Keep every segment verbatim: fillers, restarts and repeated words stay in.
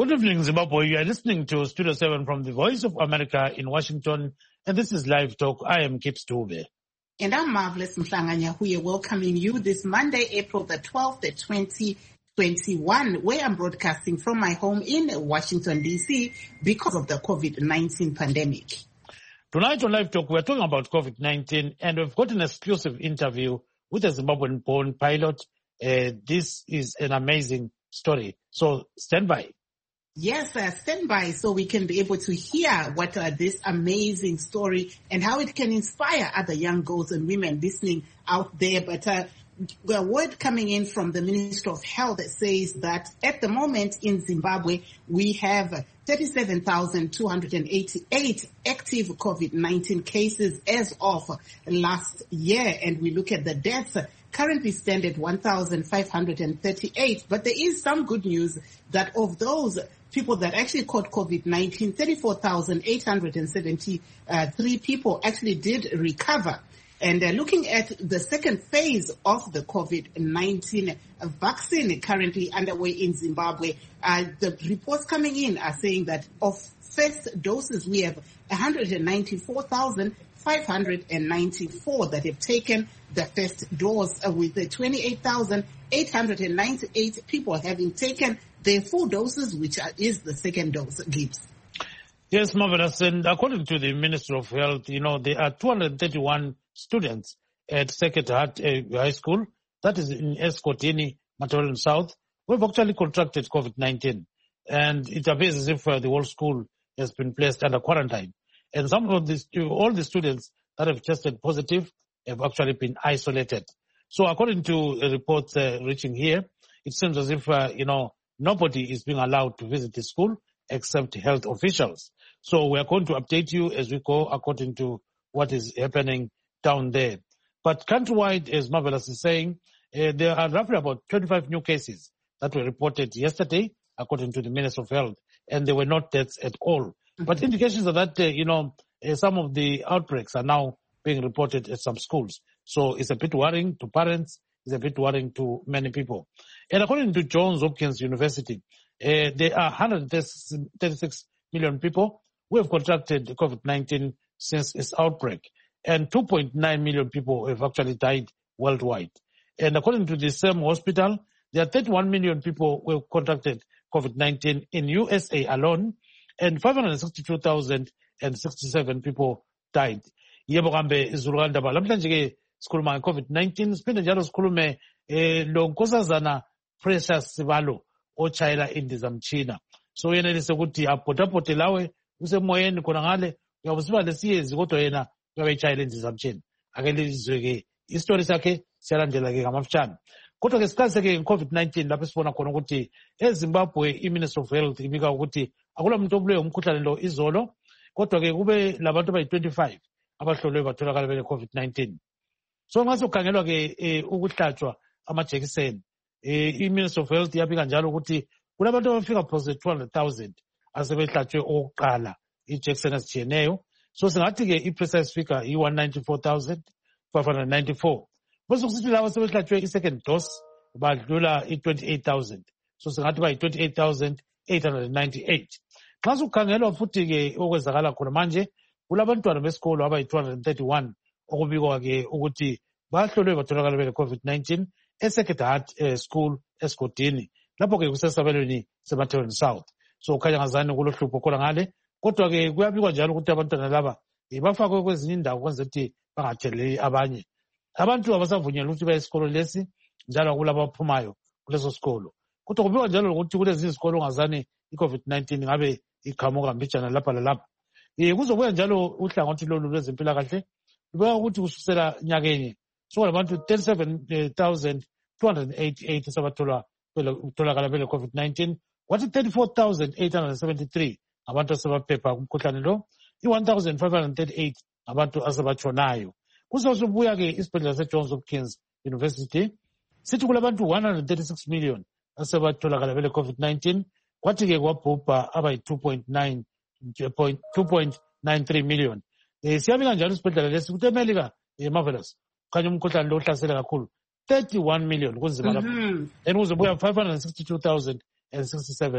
Good evening, Zimbabwe. You are listening to Studio seven from the Voice of America in Washington, and this is Live Talk. I am Kip Stube. And I'm Marvelous Mhlanga Nyahuye, welcoming you this Monday, April the twelfth, twenty twenty-one, where I'm broadcasting from my home in Washington, D C because of the COVID nineteen pandemic. Tonight on Live Talk, we're talking about COVID nineteen, and we've got an exclusive interview with a Zimbabwean-born pilot. Uh, this is an amazing story. So stand by. Yes, uh, stand by so we can be able to hear what uh, this amazing story and how it can inspire other young girls and women listening out there. But uh, a word coming in from the Ministry of Health that says that at the moment in Zimbabwe, we have thirty-seven thousand two hundred eighty-eight active COVID nineteen cases as of last year. And we look at the deaths currently stand at one thousand five hundred thirty-eight. But there is some good news that of those people that actually caught COVID nineteen, thirty-four thousand eight hundred seventy-three people actually did recover. And uh, looking at the second phase of the COVID nineteen vaccine currently underway in Zimbabwe, uh, the reports coming in are saying that of first doses, we have one hundred ninety-four thousand five hundred ninety-four that have taken the first dose, uh, with the twenty-eight thousand eight hundred ninety-eight people having taken their full doses, which are, is the second dose, Gibbs. Yes, Marvelous. And according to the Ministry of Health, you know, there are two hundred thirty-one students at Sacred Heart uh, High School, that is in Escotini, Matolin South, who have actually contracted COVID nineteen. And it appears as if uh, the whole school has been placed under quarantine. And some of these, all the students that have tested positive have actually been isolated. So according to uh, reports uh, reaching here, it seems as if, uh, you know, nobody is being allowed to visit the school except health officials. So we are going to update you as we go according to what is happening down there. But countrywide, as Marvelous is saying, uh, there are roughly about twenty-five new cases that were reported yesterday, according to the Minister of Health, and there were not deaths at all. Mm-hmm. But indications are that, uh, you know, uh, some of the outbreaks are now being reported at some schools. So it's a bit worrying to parents, it's a bit worrying to many people. And according to Johns Hopkins University, uh, there are one hundred thirty-six million people who have contracted COVID nineteen since its outbreak, and two point nine million people have actually died worldwide. And according to the same hospital, there are thirty-one million people who have contracted COVID nineteen in U S A alone, and five hundred sixty-two thousand sixty-seven people died. Yebo kambe izulukani ndaba lamhlanje ke sikhuluma nge-COVID nineteen, siphinde njalo sikhulume eh lo nkosazana Precious Sibalo otshayela indizamtshina. So yenelise ukuthi abhotabhote lawe usemoyeni khona ngale uyabe siba lesiyezi kodwa yena uyabe etshayela indizamtshina. Ake lizwe ke istori sakhe siyalandela ke ngamafutshane. Kodwa ke siqalise ke nge-COVID nineteen lapho sibona khona ukuthi eZimbabwe i-Ministry of Health ibika ukuthi akula muntu obulewe umkhuhlane lo izolo, kodwa ke kube labantu abayi twenty-five abahlolwe batholakala bele COVID nineteen. So nxa sokukhangelwa ke eh, ukuhlatshwa amajekiseni, eh, i-Ministry of Health yabika njalo ukuthi kulabantu abafika phose two hundred thousand asebehlatshwe okokuqala ijekiseni ezitshiyeneyo. So singathi ke i-precise figure i one hundred ninety-four thousand five hundred ninety-four. Bese kusithi labo sebehlatshwe i-second dose badlula i-twenty-eight thousand. So singathi ba yi-twenty-eight thousand eight hundred ninety-eight. Xa sukukhangelwa futhi ke okwenzakala khona manje kulabantwana besikolo abayi two hundred thirty-one okubikwa ke ukuthi bahlolwe batholakala bele COVID nineteen eSacred Heart uh, School eScotini, lapho ke kusesabelweni seMatolin South. So kukhanya ngazani kulohlupho khona ngale, kodwa ke kuyabikwa njalo ukuthi abantwana laba bafakwe kwezinye indawo kwenza ukuthi bangatheleli abanye. Abantu abasavunyelwa ukuthi baye esikolo lesi, njalo kulabo abaphumayo kuleso sikolo. Kodwa kubikwa njalo ukuthi kulezinye izikolo ngazani i-COVID nineteen ngabe iqhamuka mbijana lapha lalapha. Eh kuzobuya njalo uhlangothi lolu lwezempilakahle lubeka ukuthi kusukela nyakenye sokulabantu thirty-seven thousand two hundred eighty-eight sabathola ukutholakala bele COVID nineteen, kwathi thirty-four thousand eight hundred seventy-three abantu asebaphepha kumkhuhlane lo, i-one thousand five hundred thirty-eight abantu asebatshonayo. Kuzobuya ke isibhedlela seJohns Hopkins University sithi kulabantu one hundred thirty-six million asebatholakala bele COVID nineteen, kwathi ke kwabhubha abayi two point nine million. Eh siyabika njalo isibhedlela lesi ukuthi eMelika eh Marvelous khanya umkhuhlane lo uhlasele kakhulu thirty-one million kunzima lapho. And kuzobuya five hundred sixty-two thousand sixty-seven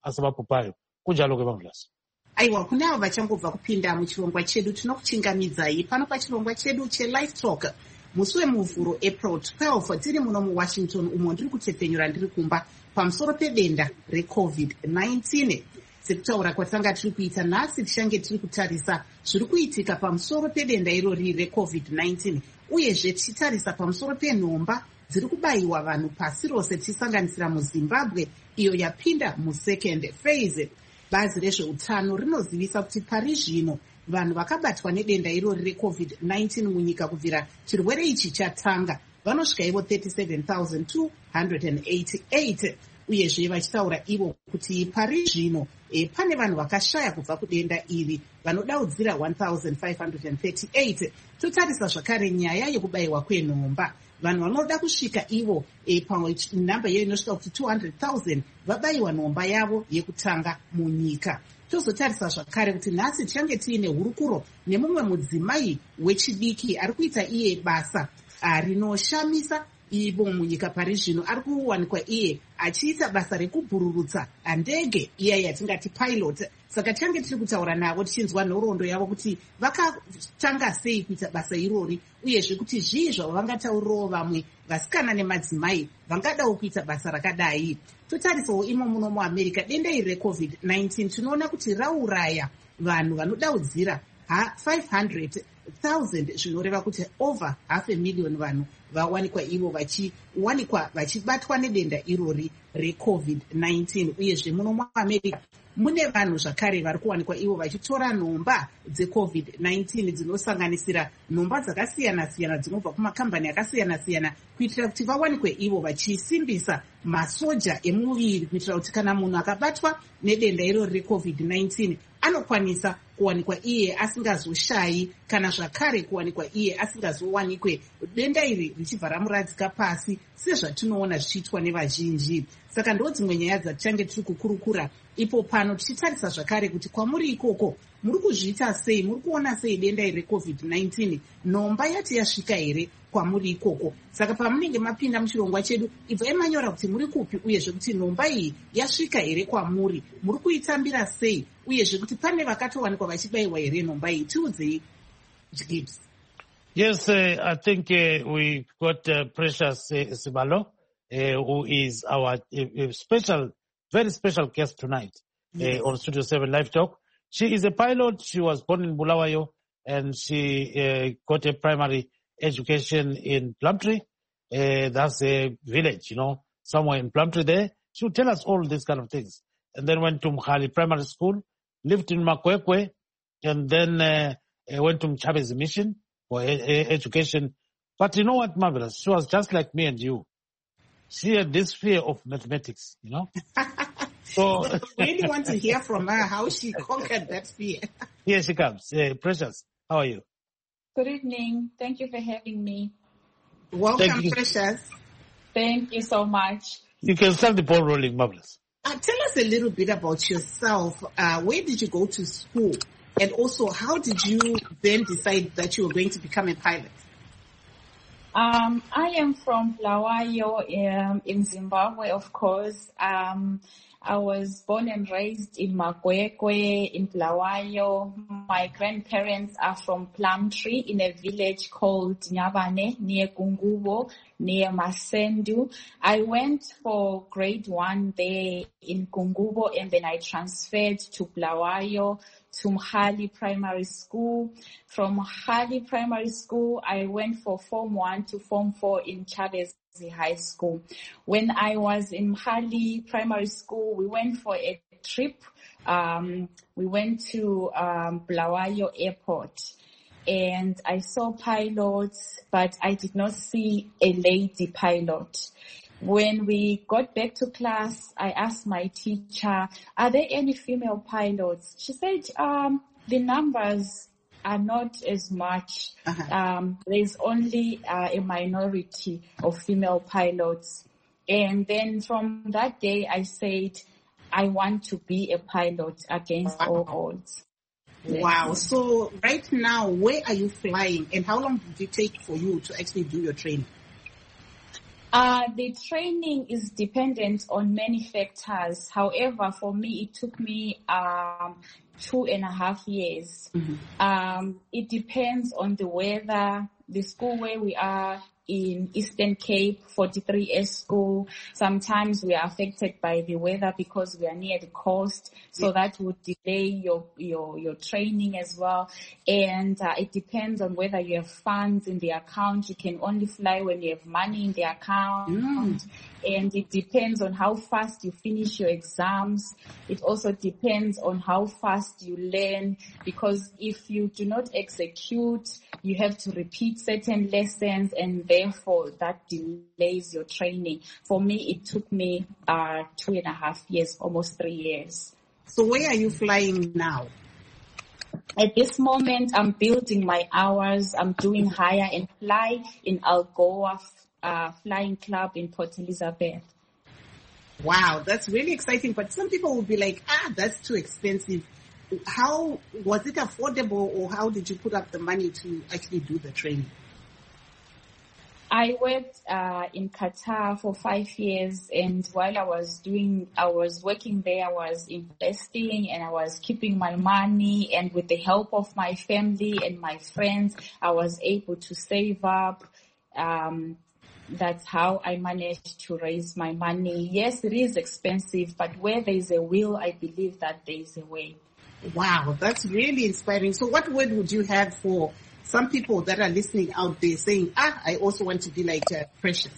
asavapopayo. Kunjalo kweMarvelous. Aiwa, kune avo vachangobva kupinda muchirongwa chedu tinokuchingamidzai pano pachirongwa chedu chelive talk musi wemuvhuro April twelve tiri muno muWashington umo ndiri kutepfenyura ndiri kumba pamusoro pedenda recovid nineteen. Sekutaura kwatanga tiri kuita nhasi tichange tiri kutarisa zviri kuitika pamusoro pedenda irori recovid nineteen uyezve tichitarisa pamusoro penhomba dziri kubayiwa vanhu pasi rose tichisanganisira muZimbabwe iyo yapinda musecond phase. Bazi rezveutano rinozivisa kuti pari zvino vanhu vakabatwa nedenda irori recovid nineteen munyika kubvira chirwere ichi chatanga vanosvika ivo thirty-seven thousand two hundred eighty-eight uyezve vachitaura ivo kuti pari zvino e, pane vanhu vakashaya kubva kudenda iri vanodaudzira one thousand five hundred thirty-eight. Totarisa zvakare nyaya yekubayiwa kwenhomba. Vanhu vanoda kusvika ivo e, panhamba iyo inosvika kuti two hundred thousand vabayiwa nhomba yavo yekutanga munyika. Tozotarisa zvakare kuti nhasi tichange tiine hurukuro nemumwe mudzimai wechidiki ari kuita iye basa rinoshamisa ivo munyika pari zvino. Ari kuwanikwa iye achiita basa rekubhururutsa ndege iya yatingati pilot. Saka tichange tiri kutaura navo tichinzwa nhoroondo yavo kuti vakatanga sei kuita basa irori uyezve kuti zvii zvavo vangataurirawo vamwe vasikana nemadzimai vangadawo kuita basa rakadai. Totarisawo imo muno muAmerica denda iri recovid nineteen tinoona kuti rauraya vanhu vanodaudzira five hundred thousand zvinoreva kuti over half a million vanhu vawanikwa ivo vachiwanikwa vachibatwa nedenda irori recovid nineteen uyezve muno muAmerica mune vanhu zvakare vari kuwanikwa ivo vachitora nhomba dzecovid nineteen dzinosanganisira nhomba dzakasiyana-siyana dzinobva kumakambani akasiyana-siyana kuitira kuti vawanikwe ivo vachisimbisa masoja emuviri kuitira kuti kana munhu akabatwa nedenda irori recovid nineteen anokwanisa kuwanikwa iye asingazoshayi kana zvakare kuwanikwa iye asingazowanikwe denda iri richibva ramuradzika pasi sezvatinoona zvichiitwa nevazhinji. Saka ndo dzimwe nyaya dzatichange tiri kukurukura ipo pano tichitarisa zvakare kuti kwamuri ikoko muri kuzviita sei, muri kuona sei denda iri recovid nineteen, nhomba yati yasvika here kwamuri ikoko. Saka pamunenge mapinda muchirongwa chedu ibvai manyora kuti muri kupi uyezve kuti nhomba iyi yasvika here kwamuri, muri kuitambira sei uyezve kuti pane vakatowanikwa vachibayiwa here nhomba iyi. Tiudzei Gibbs. Yes, uh, I think uh, we got uh, Precious uh, Sibalo, uh, who is our uh, special, very special guest tonight. Yes. uh, on Studio seven Live Talk. She is a pilot. She was born in Bulawayo and she uh, got a primary education in Plumtree. Uh, that's a village, you know, somewhere in Plumtree there. She will tell us all these kind of things. And then went to Mkhali Primary School, lived in Makwekwe, and then uh, went to Mchabezi Mission for a- a- education. But you know what, Marvelous? She was just like me and you. She had this fear of mathematics, you know. So I really want to hear from her how she conquered that fear. here she comes. Uh, Precious, how are you? Good evening. Thank you for having me. Welcome, Thank you. Precious. Thank you so much. You can start the ball rolling, Marvelous. Uh, tell us a little bit about yourself. Uh, where did you go to school? And also, how did you then decide that you were going to become a pilot? Um, I am from Bulawayo um, in Zimbabwe, of course. Um, I was born and raised in Makwekwe in Bulawayo. My grandparents are from Plumtree in a village called Nyabane near Kungubo, near Masendu. I went for grade one there in Kungubo and then I transferred to Bulawayo to Mkhali Primary School. From Mkhali Primary School, I went for Form one to Form four in Chavez High School. When I was in Mkhali Primary School, we went for a trip. Um, we went to um, Bulawayo Airport. And I saw pilots, but I did not see a lady pilot. When we got back to class, I asked my teacher, are there any female pilots? She said, um, the numbers are not as much. Uh-huh. Um, there's only uh, a minority of female pilots. And then from that day, I said, I want to be a pilot against Wow. all odds. Wow. So right now, where are you flying and how long did it take for you to actually do your training? Uh, the training is dependent on many factors. However, for me, it took me um, two and a half years. Mm-hmm. Um, it depends on the weather, the school where we are in Eastern Cape, forty-three S school. Sometimes we are affected by the weather because we are near the coast, so that would delay your your your training as well. And uh, it depends on whether you have funds in the account. You can only fly when you have money in the account. Mm. And it depends on how fast you finish your exams. It also depends on how fast you learn, because if you do not execute, you have to repeat certain lessons, and therefore that delays your training. For me, it took me uh, two and a half years, almost three years. So where are you flying now? At this moment, I'm building my hours. I'm doing hire and fly in Algoa uh, Flying Club in Port Elizabeth. Wow, that's really exciting. But some people will be like, ah, that's too expensive. How was it affordable, or how did you put up the money to actually do the training? I worked uh, in Qatar for five years, and while I was doing, I was working there, I was investing and I was keeping my money, and with the help of my family and my friends, I was able to save up. Um, that's how I managed to raise my money. Yes, it is expensive, but where there is a will, I believe that there is a way. Wow, that's really inspiring. So what word would you have for some people that are listening out there saying, ah, I also want to be like uh, Precious?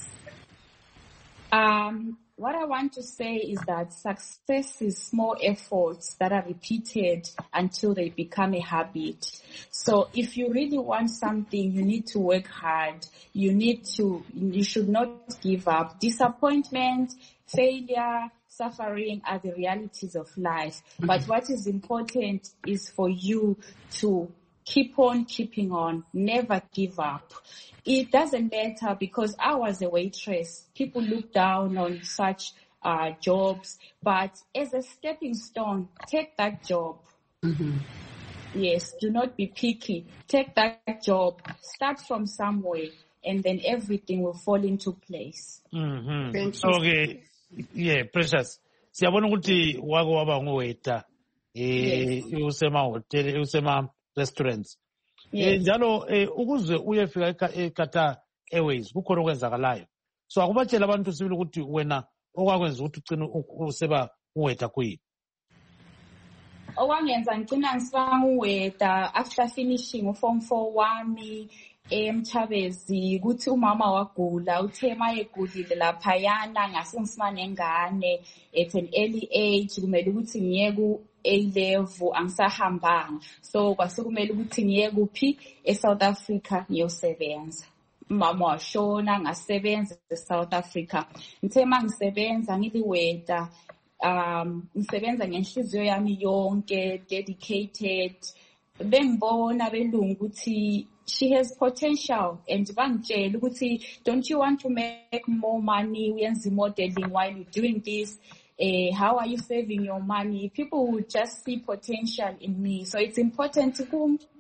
Um, what I want to say is that success is small efforts that are repeated until they become a habit. So if you really want something, you need to work hard. You need to, you should not give up. Disappointment, failure, suffering are the realities of life. Mm-hmm. But what is important is for you to keep on keeping on, never give up. It doesn't matter, because I was a waitress. People look down on such uh, jobs, but as a stepping stone, take that job. Mm-hmm. Yes, do not be picky. Take that job. Start from somewhere, and then everything will fall into place. Mm-hmm. Thank you. Okay, yeah, Precious. Siyabona ukuthi wako waba ngoweta eh usema hotel usema restaurants. Eh njalo eh ukuze uyefika eQatar Airways kukhona okwenzakalayo. So akubatshela abantu sibili ukuthi wena okwakwenza ukuthi ucina useba uweta kuyini. Okwangenza ngicina ngisaba uweta after finishing form four wami eMchabezi, ukuthi umama wagula, uthe mayegulile laphayana ngasengisima nengane at an early age, kumele ukuthi ngiye ku A level, angisahambanga. So kwasukumele ukuthi ngiye kuphi eSouth Africa ngiyosebenza. Umama washona, ngasebenza eSouth Africa. Ngithe mangisebenza ngiliweta, um ngisebenza ngenhliziyo yami yonke, dedicated. Bengibona belungu ukuthi she has potential, and bangitshela ukuthi don't you want to make more money, uyenza modeling while you're doing this, uh, how are you saving your money? People would just see potential in me. So it's important to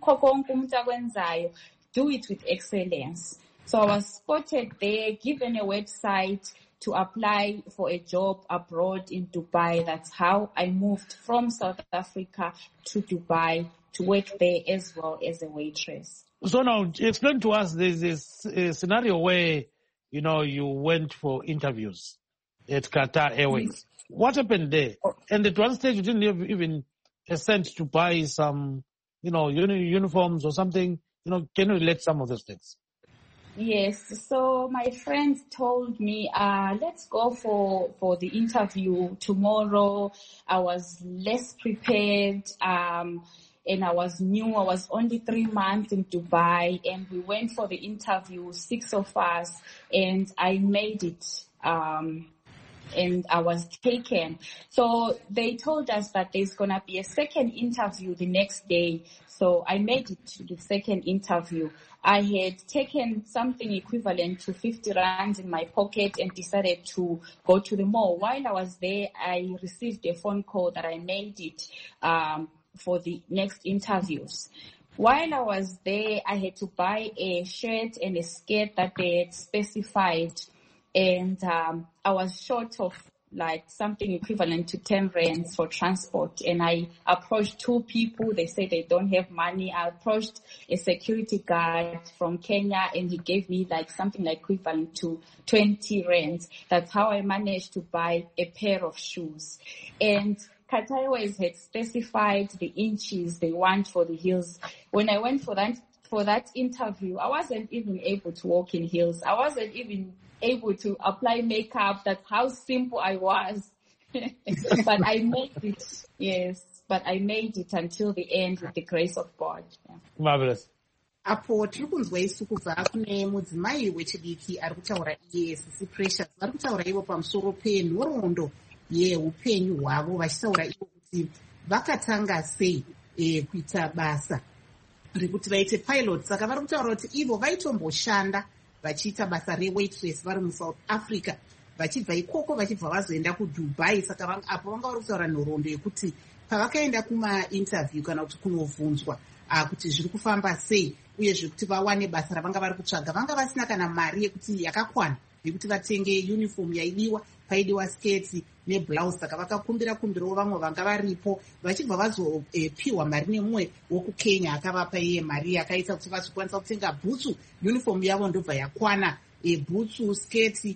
do it with excellence. So I was spotted there, given a website to apply for a job abroad in Dubai. That's how I moved from South Africa to Dubai to work there as well as a waitress. So now, explain to us, there's this uh, scenario where, you know, you went for interviews at Qatar Airways. Mm. What happened there? Oh. And at one stage, you didn't have even a cent to buy some, you know, uni- uniforms or something. You know, can you relate some of those things? Yes. So my friends told me, uh, let's go for, for the interview tomorrow. I was less prepared. Um, And I was new. I was only three months in Dubai, and we went for the interview, six of us, and I made it. Um, and I was taken. So they told us that there's going to be a second interview the next day. So I made it to the second interview. I had taken something equivalent to fifty rands in my pocket and decided to go to the mall. While I was there, I received a phone call that I made it, um, for the next interviews. While I was there, I had to buy a shirt and a skirt that they had specified. and um, I was short of like something equivalent to ten rands for transport. And I approached two people. They said they don't have money. I approached a security guard from Kenya, and he gave me like something like equivalent to twenty rands. That's how I managed to buy a pair of shoes. And Kata Airways had specified the inches they want for the heels. When I went for that, for that interview, I wasn't even able to walk in heels. I wasn't even able to apply makeup. That's how simple I was. But I made it, yes. But I made it until the end with the grace of God. Yeah. Marvelous. Apo tiri kunzwa isu kubva kune mudzimai wechidiki ari kutaura iye sisi Precious. Vari kutaura ivo pamusoro penhoroondo yeupenyu hwavo, vachitaura ivo kuti vakatanga sei e, kuita basa rekuti vaite pilot. Saka vari kutaura kuti ivo vaitomboshanda vachiita basa rewaitress vari muSouth Africa, vachibva ikoko vachibva vazoenda kuDubai. Saka apo vanga vari kutaura nhoroondo yekuti pavakaenda kumainterview kana kuti kunovhunzwa kuti zviri kufamba sei uyezve kuti vawane basa ravanga vari kutsvaga, vanga vasina kana mari yekuti yakakwana yekuti vatenge uniform yaidiwa, paidiwa sketi neblouse. Saka vakakumbira kumbirawo vamwe vanga varipo, vachibva vazopiwa mari nemumwe wokukenya akavapa iye mari yakaita kuti vazokwanisa kutenga bhutsu. Uniform yavo ndobva yakwana, bhutsu, sketi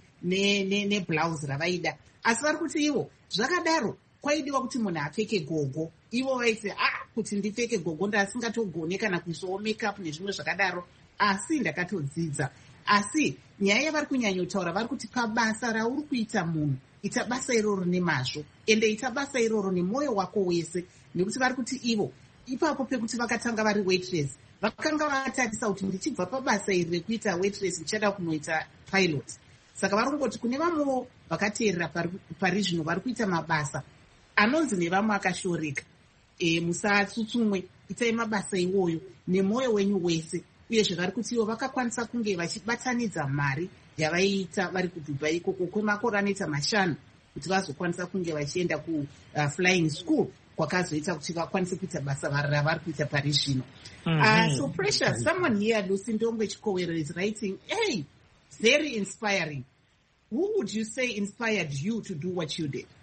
neblouse ravaida. Asi vari kuti ivo zvakadaro kwaidiwa kuti munhu apfeke gogo. Ivo vaiti ah, kuti ndipfeke gogo ndasingatogone kana kuisawo makeup nezvimwe zvakadaro, asi ndakatodzidza. Asi nyaya yavari kunyanyotaura vari kuti pabasa rauri kuita munhu, ita basa iroro nemazvo, ende ita basa iroro nemwoyo wako wese. Nekuti vari kuti ivo ipapo pekuti vakatanga vari waitress, vakanga vatarisa kuti ndichibva pabasa iri rekuita waitress ndichada kunoita pilot. Saka vari kungoti kune vamwewo vakateerera pari zvino vari kuita mabasa anonzi nevamwe akashoreka. E, musatsutsumwe, itai mabasa iwoyo nemwoyo wenyu wese. Uyezve vari kuti ivo vakakwanisa kunge vachibatanidza mari yavaiita vari kuDubai ikoko kwemakore anoita mashanu kuti vazokwanisa kunge vachienda kuflying school kwakazoita kuti vakwanise kuita basa ravari kuita pari zvino. Uh, so Precious, someone here, Lucy Ndongwe Chikowero, is writing, hey, very inspiring. Who would you say inspired you to do what you did?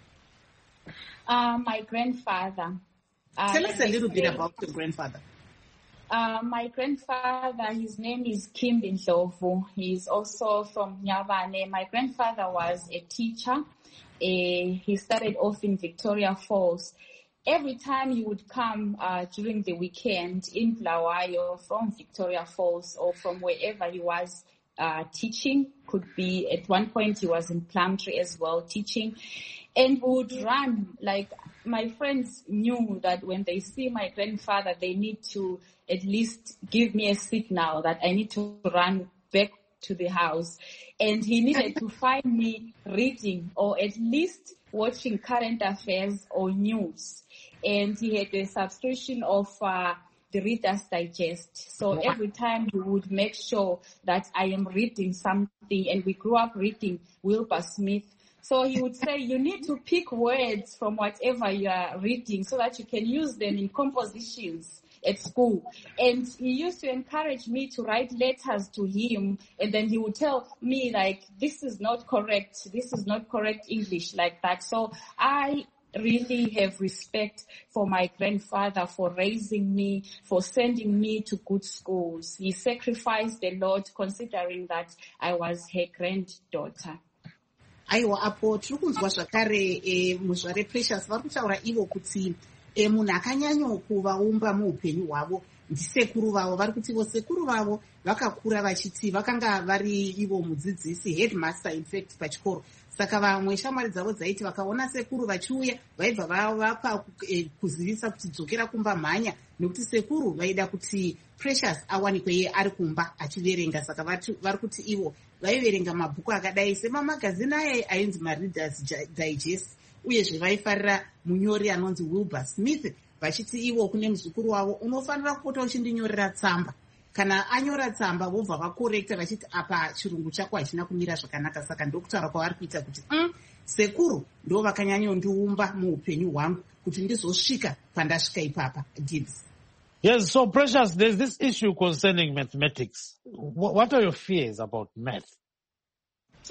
Uh, my grandfather. Uh, Tell us a little bit about your grandfather. Uh, my grandfather, his name is Kim Ndlovu. He's also from Nyavane. My grandfather was a teacher. Uh, he started off in Victoria Falls. Every time he would come uh, during the weekend in Bulawayo from Victoria Falls or from wherever he was uh, teaching, could be at one point he was in Plumtree as well teaching, and we would run. Like my friends knew that when they see my grandfather, they need to at least give me a signal that I need to run back to the house. And he needed to find me reading or at least watching current affairs or news. And he had a subscription of uh, the Reader's Digest. So every time he would make sure that I am reading something, and we grew up reading Wilbur Smith. So he would say, you need to pick words from whatever you are reading so that you can use them in compositions at school. And he used to encourage me to write letters to him, and then he would tell me, like, this is not correct, this is not correct English, like that. So I really have respect for my grandfather for raising me, for sending me to good schools. He sacrificed a lot considering that I was her granddaughter. Aiwa, apo tiri kunzwa zvakare e, muzvare Precious vari kutaura ivo kuti e, munhu akanyanyo kuvaumba muupenyu hwavo ndisekuru vavo. Vari kuti ivo sekuru vavo vakakura vachiti vakanga vari ivo mudzidzisi, headmaster in fact pachikoro. Saka vamwe shamwari dzavo dzaiti vakaona sekuru vachiuya vaibva vavapa e, kuzivisa kuti dzokera kumba mhanya, nekuti sekuru vaida kuti Precious awanikwe iye ari kumba achiverenga. Saka vari kuti ivo vaiverenga mabhuku akadai semamagazini aye ainzi maReader's Digest, uyezve vaifarira munyori anonzi Wilbur Smith, vachiti ivo kune muzukuru wavo, unofanira kupota uchindinyorera tsamba. Kana anyora tsamba vobva vakorekta vachiti apa chirungu chako hachina kumira zvakanaka. Saka ndokutaura kwavari kuita kuti mm, sekuru ndo vakanyanyondiumba muupenyu hwangu kuti ndizosvika pandasvika ipapa. Gibbs. Yes, so Precious, there's this issue concerning mathematics. What are your fears about math?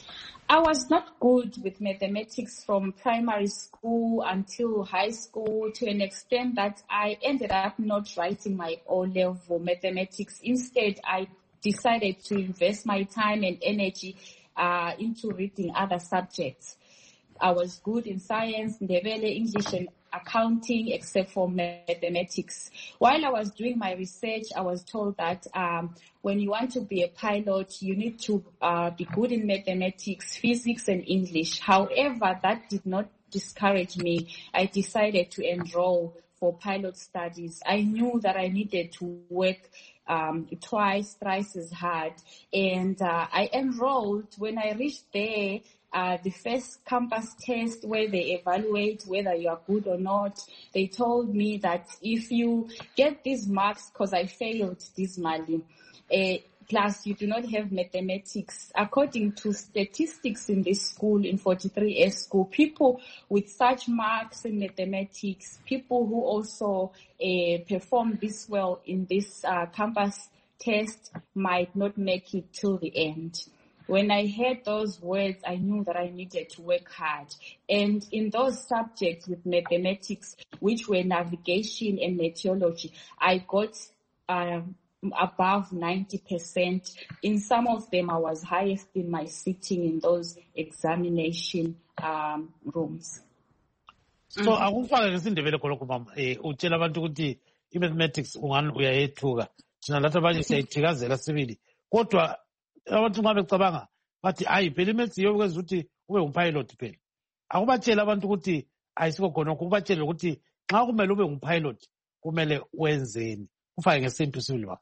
I was not good with mathematics from primary school until high school, to an extent that I ended up not writing my O-level mathematics. Instead, I decided to invest my time and energy uh, into reading other subjects. I was good in science, Ndebele, English, and accounting, except for mathematics. While I was doing my research, I was told that um, when you want to be a pilot, you need to uh, be good in mathematics, physics, and English. However, that did not discourage me. I decided to enroll for pilot studies. I knew that I needed to work um, twice, thrice as hard, and uh, I enrolled. When I reached there, Uh, the first campus test where they evaluate whether you are good or not, they told me that if you get these marks, because I failed dismally, uh, plus you do not have mathematics, according to statistics in this school, in forty-three S school, people with such marks in mathematics, people who also uh, perform this well in this uh, campus test might not make it till the end. When I heard those words, I knew that I needed to work hard. And in those subjects with mathematics, which were navigation and meteorology, I got um, above ninety percent. In some of them, I was highest in my sitting in those examination um, rooms. So akufaka ngesindebele khonokho mama eh utshela abantu ukuthi i-mathematics ungani uyayethuka thina lathi abanye siyayithikazela sibili kodwa abantu nxa becabanga bathi hayi phela imaths yiyo kwenza ukuthi ube ngumpilot phela. Akubatshela abantu ukuthi ayisikho khonokho, kubatshele ukuthi nxa kumele ube ngumpilot kumele wenzeni, kufake ngesimple sibili ba.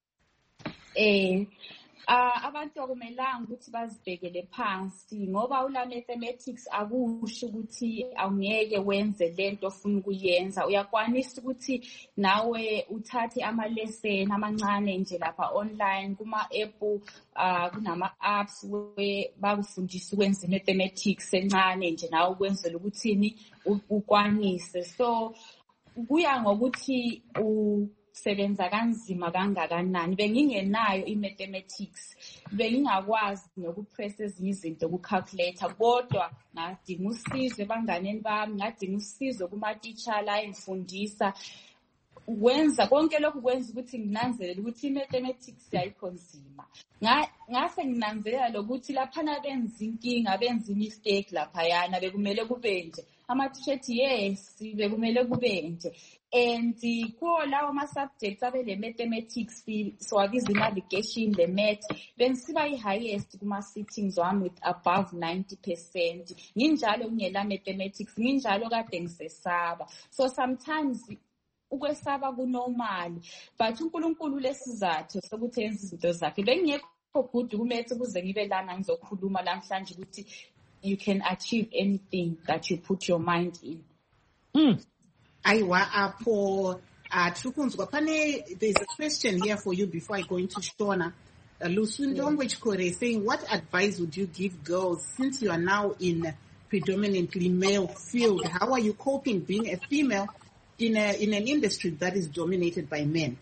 Eh Uh, abantu akumelanga ukuthi bazibhekele phansi ngoba ula mathematics akusho ukuthi awungeke wenze lento ofuna ukuyenza. Uyakwanisa ukuthi nawe uthathe ama lesson amancane nje lapha online kuma app, uh, kunama apps we bakufundisa ukwenza mathematics encane nje nawe ukwenzela ukuthini ukwanise. So kuya ngokuthi u sebenza kanzima kangakanani. Bengingenayo i-mathematics, bengingakwazi nokupress ezinye izinto ku-calculator, kodwa ngadinga usizo ebanganeni bami, ngadinga usizo kuma-teacher la engifundisa. Wenza konke lokhu kwenza ukuthi nginanzelele ukuthi i-mathematics yayikho nzima. Ngase nginanzelela lokuthi laphana benza inkinga, benza imistake laphayana, bekumele kube nje. Ama-teacher ethi yes, bekumele kube nje. And kuwo lawo ama-subjects abele mathematics, siwabiza i-navigation, le math, bengisiba i-highest kuma-sittings wami with above ninety percent. Nginjalo ngingela mathematics, nginjalo kade ngisesaba. So sometimes ukwesaba kunormal, but uNkulunkulu lesizathu sokuthi yenza izinto zakhe. Bengingekho good kumethe kuze ngibe lana ngizokhuluma namhlanje ukuthi you can achieve anything that you put your mind in. Mm. Aiwa apo Trukunzwa pane, there's a question here for you before I go into Shona. Uh, Lusundongwe Chikore saying, what advice would you give girls since you are now in a predominantly male field? How are you coping being a female in a in an industry that is dominated by men?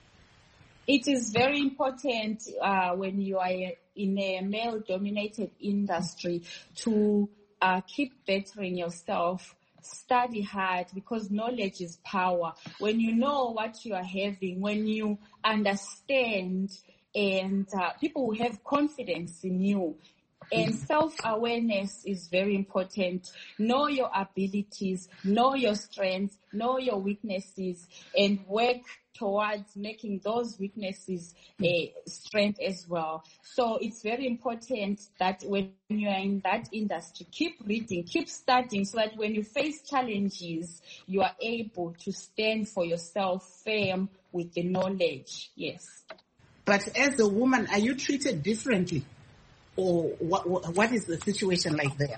It is very important uh, when you are in a male-dominated industry to uh, keep bettering yourself. Study hard, because knowledge is power. When you know what you are having, when you understand, and uh, people will have confidence in you. And self-awareness is very important. Know your abilities, know your strengths, know your weaknesses, and work towards making those weaknesses a strength as well. So it's very important that when you are in that industry, keep reading, keep studying, so that when you face challenges, you are able to stand for yourself firm with the knowledge. Yes. But as a woman, are you treated differently? Or what, what is the situation like there?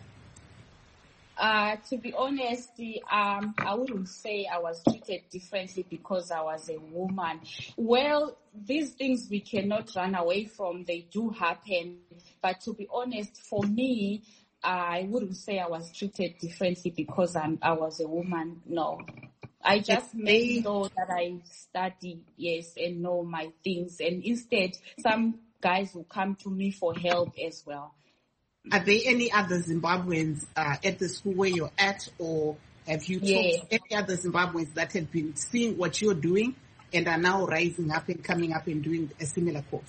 Uh, to be honest, um, I wouldn't say I was treated differently because I was a woman. Well, these things we cannot run away from. They do happen. But to be honest, for me, I wouldn't say I was treated differently because I'm, I was a woman. No. I just made sure that I study, yes, and know my things. And instead, some guys will come to me for help as well. Are there any other Zimbabweans uh, at the school where you're at, or have you Yeah. talked to any other Zimbabweans that have been seeing what you're doing and are now rising up and coming up and doing a similar course?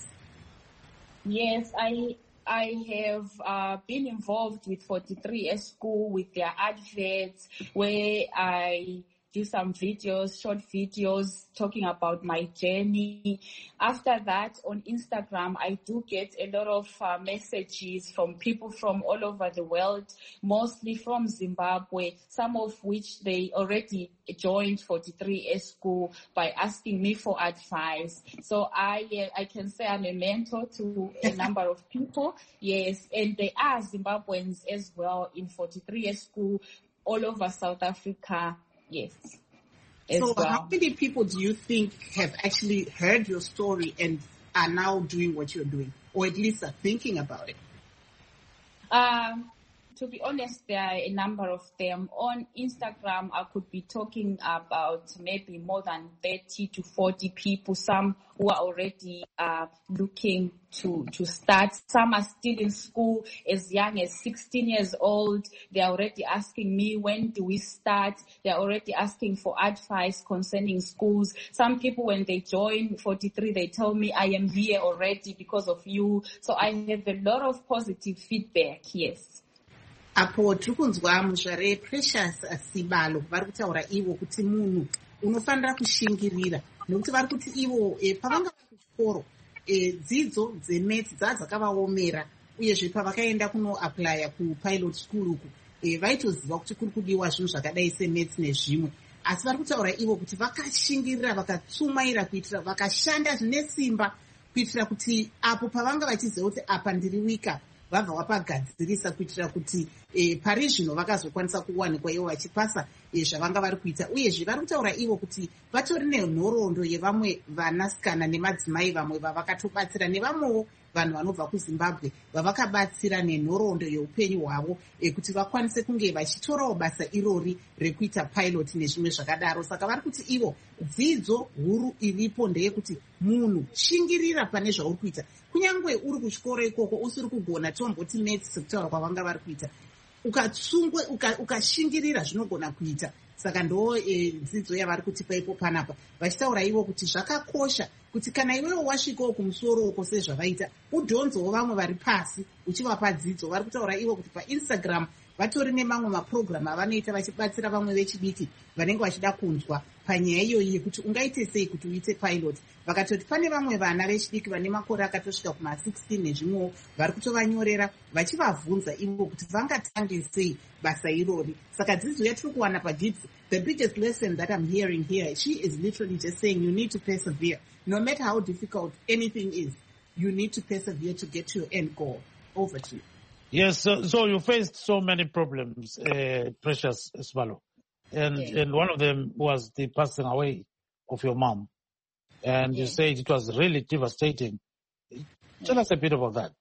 Yes, I I have uh, been involved with forty-three S School with their adverts, where I do some videos, short videos talking about my journey. After that, on Instagram, I do get a lot of uh, messages from people from all over the world, mostly from Zimbabwe, some of which they already joined forty-three S School by asking me for advice. So I uh, I can say I'm a mentor to a number of people, yes, and there are Zimbabweans as well in forty-three S School all over South Africa. Yes. As So well. how many people do you think have actually heard your story and are now doing what you're doing, or at least are thinking about it? Um, to be honest, there are a number of them. On Instagram, I could be talking about maybe more than thirty to forty people, some who are already uh, looking to, to start. Some are still in school as young as sixteen years old. They're already asking me, when do we start? They're already asking for advice concerning schools. Some people, when they join forty-three, they tell me, I am here already because of you. So I have a lot of positive feedback, yes. Apo tiri kunzwa muzvare Precious Sibalo vari kutaura ivo kuti munhu unofanira kushingirira nekuti vari kuti ivo e, pavanga vari kuchikoro e, dzidzo dzemaths dzadzakavaomera uyezve pavakaenda kunoaplya kupilot school uku e, vaitoziva kuti kuri kudiwa zvinhu zvakadai semaths nezvimwe, asi vari kutaura ivo kuti vakashingirira vakatsumaira kuitira vakashanda zvine simba kuitira kuti apo pavanga vachiziva kuti apa ndiri wika vabva vapagadzirisa kuitira kuti e, pari zvino vakazokwanisa kuwanikwa ivo vachipasa e, zvavanga vari kuita. Uyezve vari kutaura ivo kuti vatori nenhoroondo yevamwe vanasikana nemadzimai vamwe vavakatobatsira nevamwewo vanhu vanobva kuZimbabwe vavakabatsira nenhoroondo yeupenyu hwavo e, kuti vakwanise kunge vachitorawo basa irori rekuita pilot nezvimwe zvakadaro. Saka vari kuti ivo dzidzo huru iripo ndeyekuti munhu shingirira pane zvauri kuita, kunyange uri kuchikoro ikoko usiri kugona tomboti maths sekutaura kwavanga vari kuita, ukatsungwe ukashingirira uka zvinogona kuita. Saka ndo e, dzidzo yavari kutipa ipo panapa, vachitaura ivo kuti zvakakosha kuti kana iwewo wasvikawo kumusoro uko sezvavaita udhonzowo vamwe vari pasi uchivapa dzidzo. Vari kutaura ivo kuti paInstagram vatori nemamwe maprogram avanoita vachibatsira vamwe vechidiki vanenge vachida kunzwa panyaya iyoyi yekuti ungaite sei kuti uite pilot. Vakatoti pane vamwe vana vechidiki vane makore akatosvika kuma sixteen nezvimwewo vari kutovanyorera vachivabvunza ivo kuti vangatange sei basa irori. Saka dzidzo yatiri kuwana paGIBS, the biggest lesson that I'm hearing here, she is literally just saying you need to persevere. No matter how difficult anything is, you need to persevere to get to your end goal. Over to you. Yes, so, so you faced so many problems, uh, Precious Sibalo. And, Yeah. and one of them was the passing away of your mom. And you Yeah. said it was really devastating. Tell us a bit about that.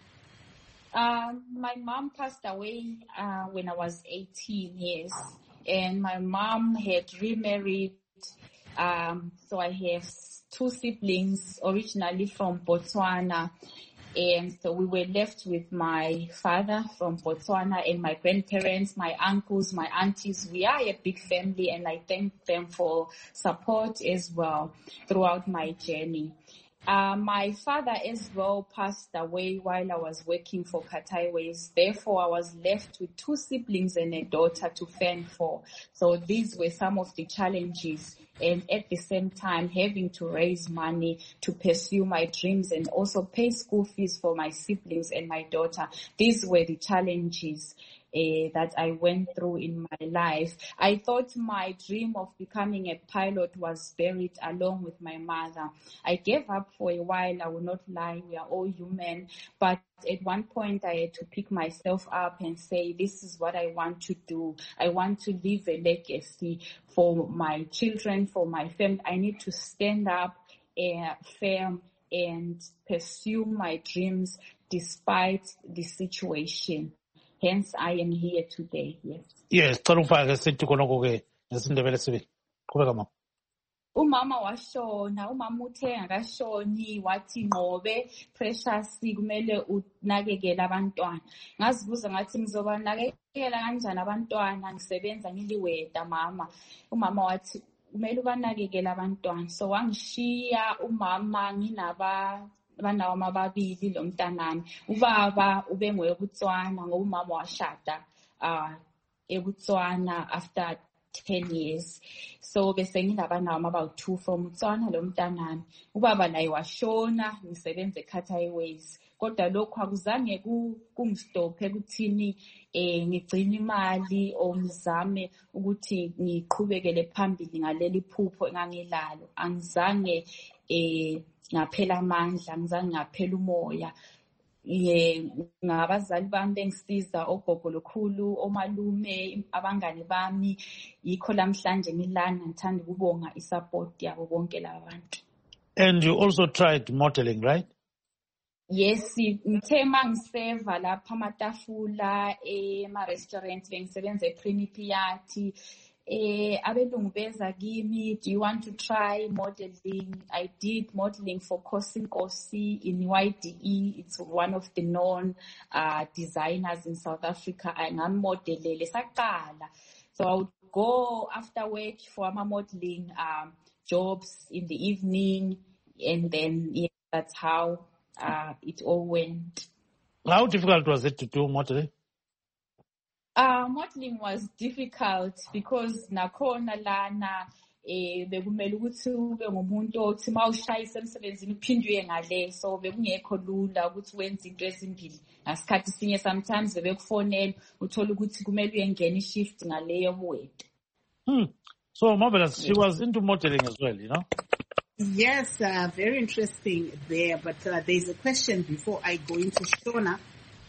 Um, my mom passed away uh, when I was eighteen years, and my mom had remarried. Um, so I have two siblings originally from Botswana, and so we were left with my father from Botswana and my grandparents, my uncles, my aunties. We are a big family, and I thank them for support as well throughout my journey. Uh, my father as well passed away while I was working for Kataiways. Therefore, I was left with two siblings and a daughter to fend for. So these were some of the challenges, and at the same time having to raise money to pursue my dreams and also pay school fees for my siblings and my daughter. These were the challenges Uh, that I went through in my life. I thought my dream of becoming a pilot was buried along with my mother. I gave up for a while, I will not lie, we are all human. But at one point I had to pick myself up and say, this is what I want to do. I want to leave a legacy for my children, for my family. I need to stand up uh, firm and pursue my dreams despite the situation. Hence, I am here today, yes. Yes, cala ungifake sithi khonoko ke nesindebele sibi. Qhubeka mama. umama washona, umama uthe akashoni wathi ngobe Precious kumele unakekele abantwana. Ngazibuza ngathi ngizoba nakekela kanjani abantwana ngisebenza ngiliweda mama. Umama wathi kumele ubanakekele abantwana. So wangishiya umama nginaba banawo amababili lo mntanami. Ubaba ube ngoyebutswana ngoba umama washada uh ebutswana after ten years. So bese ngilabanawo abawu two from Botswana lo mntanami. Ubaba naye washona ngisebenza eCarter Airways. Kodwa lokho akuzange kungistophe ukuthini eh ngigcina imali o ngizame ukuthi ngiqhubekele phambili ngaleli phupho engangilalo. Angizange eh ngaphela amandla, angizange ngaphela umoya. Ye ngabazali bami bengisiza ogogo lokhulu omalume abangani bami yikho lamhlanje ngilana ngithanda ukubonga isupport yabo bonke labantu. And you also tried modeling, right? Yes, ngithe mangiseva lapha amatafula ema restaurant bengisebenza ePrinipiati. Eh abelungu beza kimi, do you want to try modeling? I did modeling for Kosi Nkosi in Y D E. It's one of the known uh, designers in South Africa. Angamodelele saqala. So I would go after work for ama modeling um, jobs in the evening, and then yeah, that's how uh, it all went. How difficult was it to do modeling? Uh, modeling was difficult because nakhona lana eh bekumele ukuthi ube ngumuntu othi mawushayisa emsebenzini uphindwe ngale, so bekungekho lula ukuthi wenze into ezimbili ngasikhathi sinye. Sometimes bekufonela uthola ukuthi kumele uyengena ishift ngaleyo buwede. Hmm. So Marvelous, she was into modeling as well, you know? Yes, uh, very interesting there. But uh, there's a question before I go into Shona.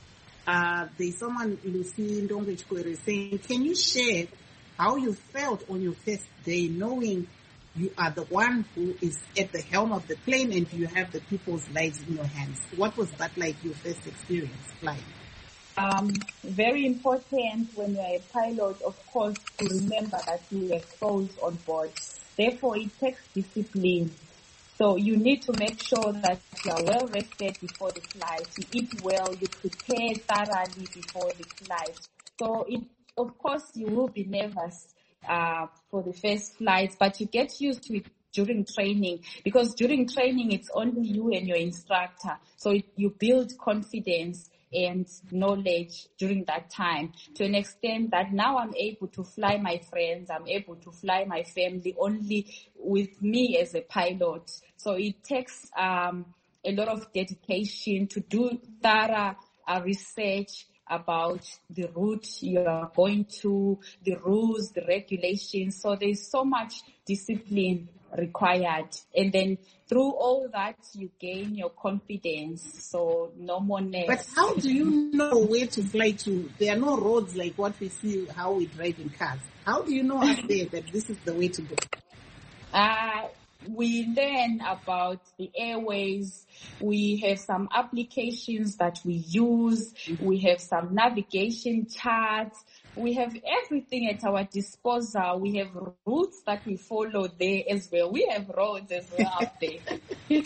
Uh, there's someone, Lucy Ndongwe Chikwere, saying, can you share how you felt on your first day knowing you are the one who is at the helm of the plane and you have the people's lives in your hands? What was that like, your first experience flying? Um, very important when you're a pilot, of course, to remember that you have souls on board. Therefore, it takes discipline. So you need to make sure that you are well rested before the flight. You eat well, you prepare thoroughly before the flight. So it, of course, you will be nervous uh, for the first flights, but you get used to it during training, because during training, it's only you and your instructor. So it, you build confidence and knowledge during that time to an extent that now I'm able to fly my friends, I'm able to fly my family only with me as a pilot. So it takes um, a lot of dedication to do thorough uh, research about the route you are going to, the rules, the regulations. So there's so much discipline required. And then through all that, you gain your confidence. So no more nerves. But how do you know where to fly to? There are no roads like what we see, how we drive in cars. How do you know up there that this is the way to go? Uh, we learn about the airways. We have some applications that we use. We have some navigation charts. We have everything at our disposal. We have routes that we follow there as well. We have roads as well up there.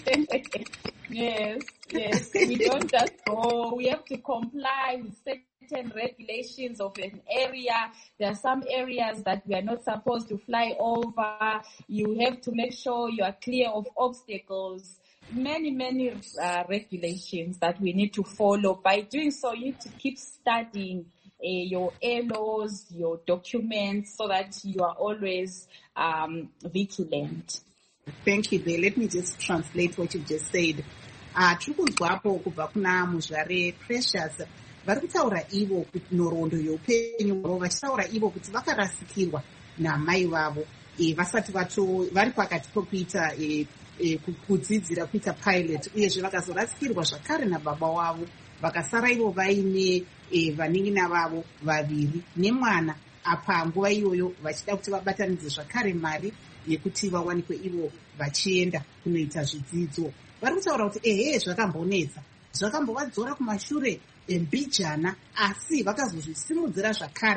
Yes, yes. We don't just go. We have to comply with certain regulations of an area. There are some areas that we are not supposed to fly over. You have to make sure you are clear of obstacles. Many, many uh, regulations that we need to follow. By doing so, you need to keep studying Uh, your air laws, your documents, so that you are always um, vigilant. Thank you there. Let me just translate what you just said. Ah, Chukuzwapo kubva kuna muzvare Precious. Vari kutaura ivo kuti nhoroondo youpenyu hwavo vachitaura ivo kuti vakarasikirwa namai vavo vasati vato vari pakati pokuita kudzidzira kuita pilot, uyezve vakazorasikirwa zvakare nababa wavo, vakasara ivo vaine vanin'ina vavo vaviri nemwana apa nguva iyoyo vachida kuti vabatanidze zvakare mari yekuti vawanikwe ivo vachienda kunoita zvidzidzo. Vari kutaura kuti ehe zvakambonetsa, zvakambovadzora kumashure mbijana, asi vakazozvisimudzira zvakare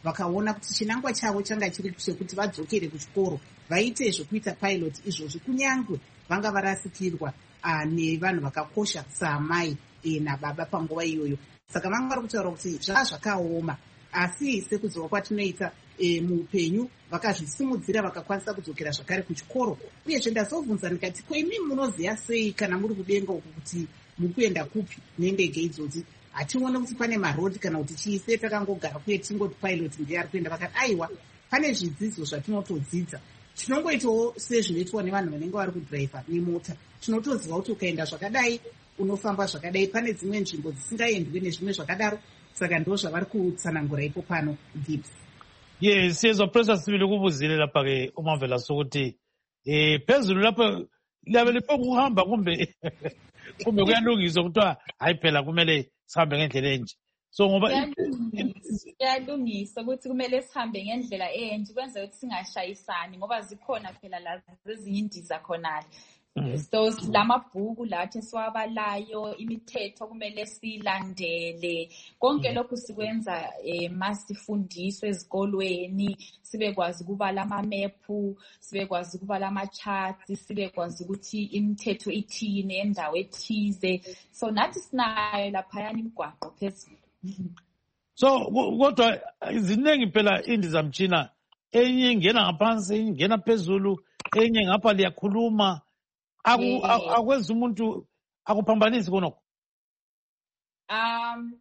vakaona kuti chinangwa chavo changa chiri chekuti vadzokere kuchikoro vaite zvokuita pilot izvozvi kunyange vanga varasikirwa uh, nevanhu vakakosha saamai e, nababa panguva iyoyo. Saka vanga vari kutaura kuti zvaa zvakaoma, asi sekudzoka kwatinoita e, muupenyu vakazvisimudzira vakakwanisa kudzokera zvakare kuchikoro. Uyezve ndazobvunza ndikati, ko imi munoziva sei kana muri kudenga uku kuti muri kuenda kupi nendege idzodzi? Hatione kuti pane marodi kana kuti chiise takangogara kuye tingoti pilot ndiye ari kuenda. Vakati aiwa, pane zvidzidzo zvatinotodzidza, tinongoitawo sezvinoitwa nevanhu vanenge vari kudhiraivha nemota. Tinotoziva kuti ukaenda zvakadai unofamba zvakadai, pane dzimwe nzvimbo dzisingaendwi nezvimwe zvakadaro. Saka ndo zvavari kutsanangura ipo pano Gibbs. Yes, siyezwa Professor Sibili kubuzile lapha ke uMavela sokuthi eh phezulu lapha labe lipokuhamba kumbe kumbe kuyalungiswa kuthiwa hayi phela kumele sihambe ngendlela enje. So ngoba yalungisa ukuthi kumele sihambe ngendlela enje kwenza ukuthi singashayisani ngoba zikhona phela la ezinye indiza khona. So lamabhuku lathi siwabalayo, imithetho kumele silandele, konke lokhu sikwenza eh, masifundiswe ezikolweni, sibekwazi ukubala ama-map, sibekwazi ukubala ama-charts, sibekwazi ukuthi imithetho ithini endawo ethize. So nathi sinayo laphayana imigwaqo phezulu. So kodwa ziningi phela indizamtshina, enye ingena ngaphansi, enye ingena phezulu, enye ngapha liyakhuluma. Akwenza umuntu akuphambanisi konoko. Um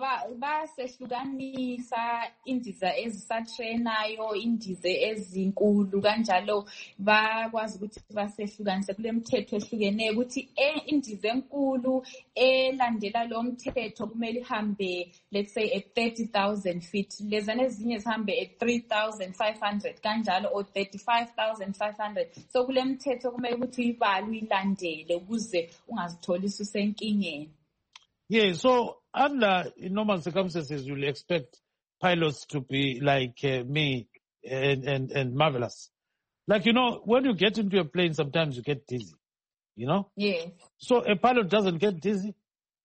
basehlukanisa indiza ezisatrenayo, indiza ezinkulu kanjalo bakwazi ukuthi basehlukanise kule mithetho ehlukeneyo ukuthi indiza enkulu elandela lo mthetho kumele ihambe let's say at thirty thousand feet, lezana ezinye zihambe at three thousand five hundred kanjalo or thirty-five thousand five hundred. So kule mithetho kumele ukuthi ibalwe ilandele ukuze ungazitholi usenkingeni. Yeah, so under normal circumstances, you'll expect pilots to be like uh, me and, and, and Marvelous. Like, you know, when you get into a plane, sometimes you get dizzy, you know? Yes. So a pilot doesn't get dizzy?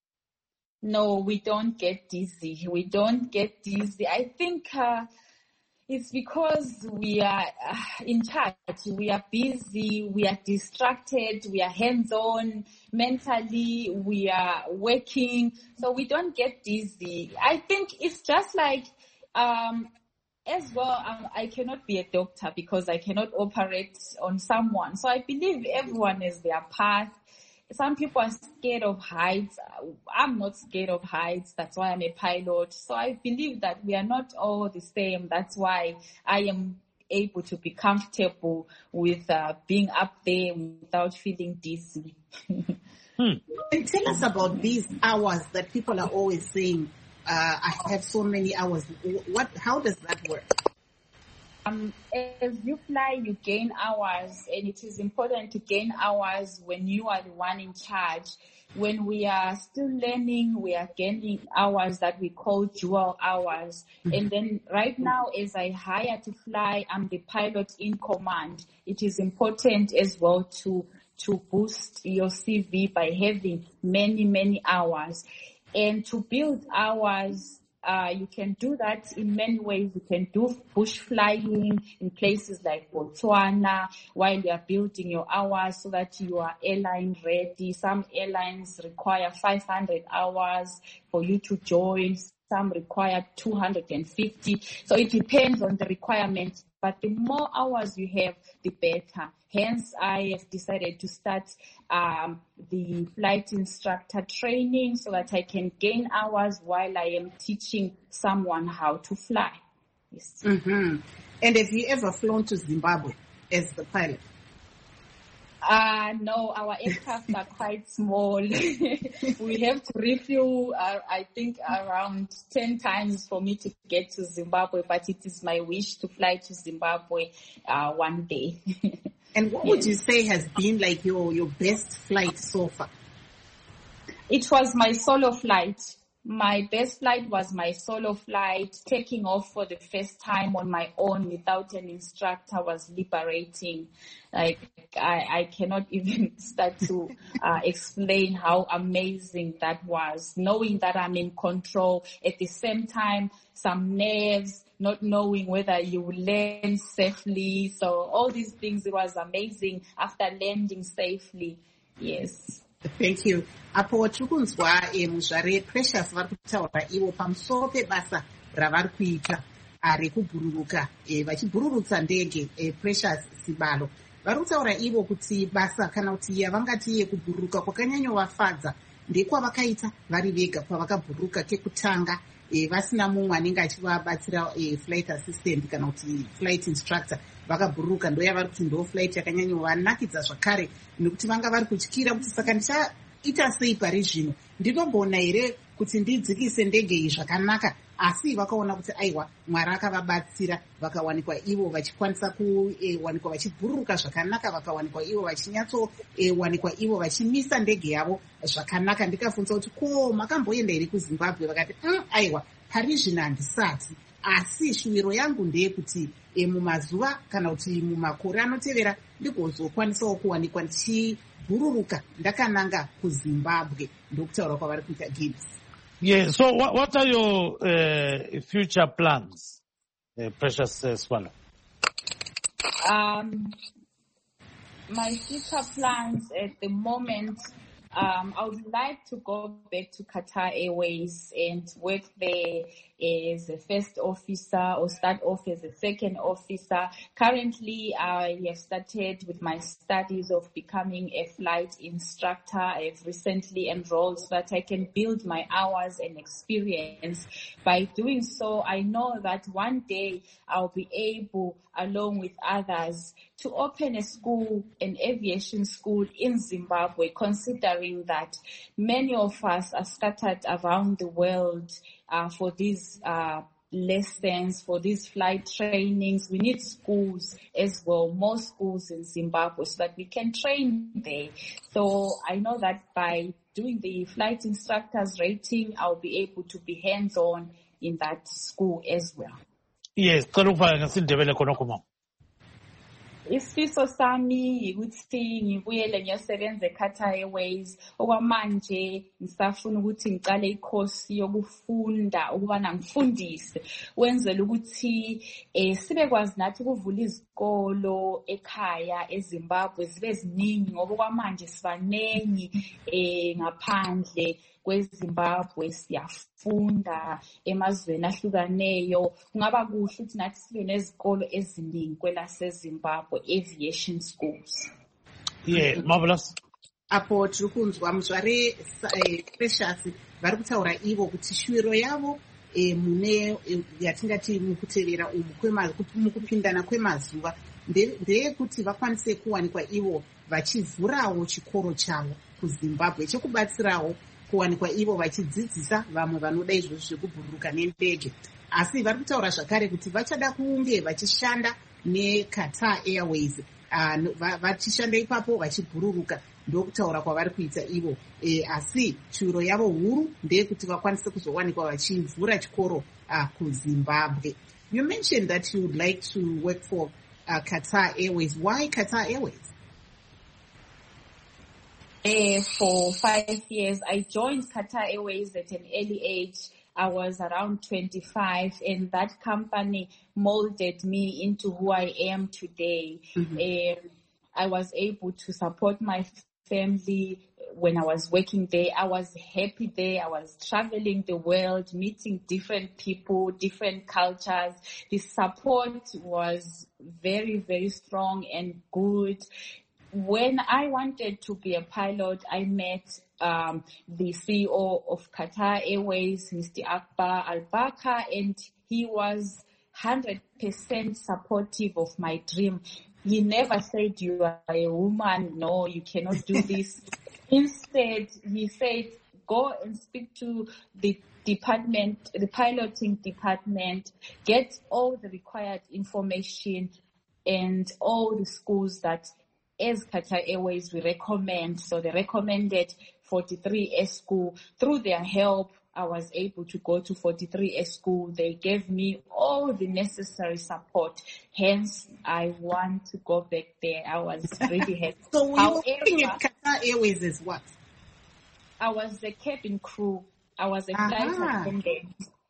No, we don't get dizzy. We don't get dizzy. I think uh, it's because we are uh, in charge. We are busy. We are distracted. We are hands-on. Mentally, we are working. So we don't get dizzy. I think it's just like, um, as well, um, I cannot be a doctor because I cannot operate on someone. So I believe everyone has their path. Some people are scared of heights. I'm not scared of heights. That's why I'm a pilot. So I believe that we are not all the same. That's why I am able to be comfortable with uh, being up there without feeling dizzy. hmm. And tell us about these hours that people are always saying, uh, I have so many hours. What? How does that work? Um, as you fly, you gain hours, and it is important to gain hours when you are the one in charge. When we are still learning, we are gaining hours that we call dual hours. Mm-hmm. And then right now, as I hire to fly, I'm the pilot in command. It is important as well to, to boost your C V by having many, many hours. And to build hours, Uh, you can do that in many ways. You can do bush flying in places like Botswana while you are building your hours so that you are airline ready. Some airlines require five hundred hours for you to join. Some require two hundred fifty. So it depends on the requirements. But the more hours you have, the better. Hence, I have decided to start um, the flight instructor training so that I can gain hours while I am teaching someone how to fly. Yes. Mm-hmm. And have you ever flown to Zimbabwe as the pilot? Uh, no, our aircraft are quite small. We have to refuel, uh, I think, around ten times for me to get to Zimbabwe, but it is my wish to fly to Zimbabwe uh, one day. And what yes. would you say has been like your, your best flight so far? It was my solo flight. My best flight was my solo flight. Taking off for the first time on my own without an instructor was liberating. Like, I, I cannot even start to uh, explain how amazing that was. Knowing that I'm in control, at the same time, some nerves, not knowing whether you will land safely. So all these things, it was amazing after landing safely. Yes. Thank you. Apo tikunzwa muzvare Precious vari kutaura ivo pamusoro pebasa ravari kuita rekubhururuka vachibhururutsa ndege. Precious Sibalo vari kutaura ivo kuti basa kana kuti yavangati yekubhururuka kwakanyanyovafadza ndekwavakaita vari vega kwavakabhururuka kekutanga vasina mumwe anenge achivabatsira flight assistant kana kuti flight instructor. Vakabhururuka ndo yavari kuti ndo flight yakanyanyovanakidza zvakare nekuti vanga vari kutyira kuti saka ndichaita sei pari zvino, ndinogona here kuti ndidzikise ndege iyi zvakanaka. Asi vakaona kuti aiwa Mwari akavabatsira, vakawanikwa ivo vachikwanisa kuwanikwa vachibhururuka zvakanaka, vakawanikwa ivo vachinyatsowanikwa ivo vachimisa ndege yavo zvakanaka. Ndikafunza kuti ko makamboenda here kuZimbabwe? Vakati mm, aiwa pari zvino handisati, asi shuviro yangu ndeyekuti e, mumazuva kana kuti mumakore anotevera ndigozokwanisawo kuwanikwa ndichibhururuka ndakananga kuZimbabwe. Ndokutaura kwavari kuita Gibbs. Yeah, so what, what are your uh, future plans, uh, Precious uh, Swallow? Um, my future plans at the moment, um, I would like to go back to Qatar Airways and work there as a first officer or start off as a second officer. Currently, I have started with my studies of becoming a flight instructor. I have recently enrolled so that I can build my hours and experience. By doing so, I know that one day I'll be able, along with others, to open a school, an aviation school in Zimbabwe, considering that many of us are scattered around the world uh, for these uh, lessons, for these flight trainings. We need schools as well, more schools in Zimbabwe, so that we can train there. So I know that by doing the flight instructors rating, I'll be able to be hands-on in that school as well. Yes, isifiso sami yikuthi ngibuyele ngiyosebenza eQatar Airways. Okwamanje ngisafuna ukuthi ngiqale ikhosi yokufunda ukubana ngifundise, wenzela ukuthi eh sibekwazi nathi ukuvula izikolo ekhaya eZimbabwe zibe ziningi, ngoba kwamanje sibanengi eh ngaphandle kweZimbabwe siyafunda emazweni ahlukaneyo. Kungaba kuhle ukuthi nathi sibe nezikolo eziningi kwelaseZimbabwe, aviation schools. Yeah, marvelous. Apo tiri kunzwa muzvare Precious vari kutaura ivo kuti shuviro yavo mune yatingati mukutevera umu mukupindana kwemazuva ndeyekuti vakwanise kuwanikwa ivo vachivhurawo chikoro chavo kuZimbabwe chekubatsirawo kuwanikwa ivo vachidzidzisa vamwe vanoda izvozvo zvekubhururuka nendege. Asi vari kutaura zvakare kuti vachada kunge vachishanda neQatar Airways, vachishanda ipapo vachibhururuka. Ndokutaura kwavari kuita ivo. Asi shuviro yavo huru ndeyekuti vakwanise kuzowanikwa vachivhura chikoro kuZimbabwe. You mentioned that you would like to work for uh, Qatar Airways. Why Qatar Airways? Uh, for five years, I joined Qatar Airways at an early age. I was around twenty-five, and that company molded me into who I am today. Mm-hmm. Um, I was able to support my family when I was working there. I was happy there. I was traveling the world, meeting different people, different cultures. The support was very, very strong and good. When I wanted to be a pilot, I met um, the C E O of Qatar Airways, Mister Akbar Al-Bakr, and he was one hundred percent supportive of my dream. He never said, you are a woman, no, you cannot do this. Instead, he said, go and speak to the department, the piloting department, get all the required information and all the schools that as Qatar Airways we recommend. So they recommended forty-three S school. Through their help, I was able to go to forty-three S school. They gave me all the necessary support. Hence, I want to go back there. I was really happy. So you were working at Qatar Airways as what? I was the cabin crew. I was a flight attendant.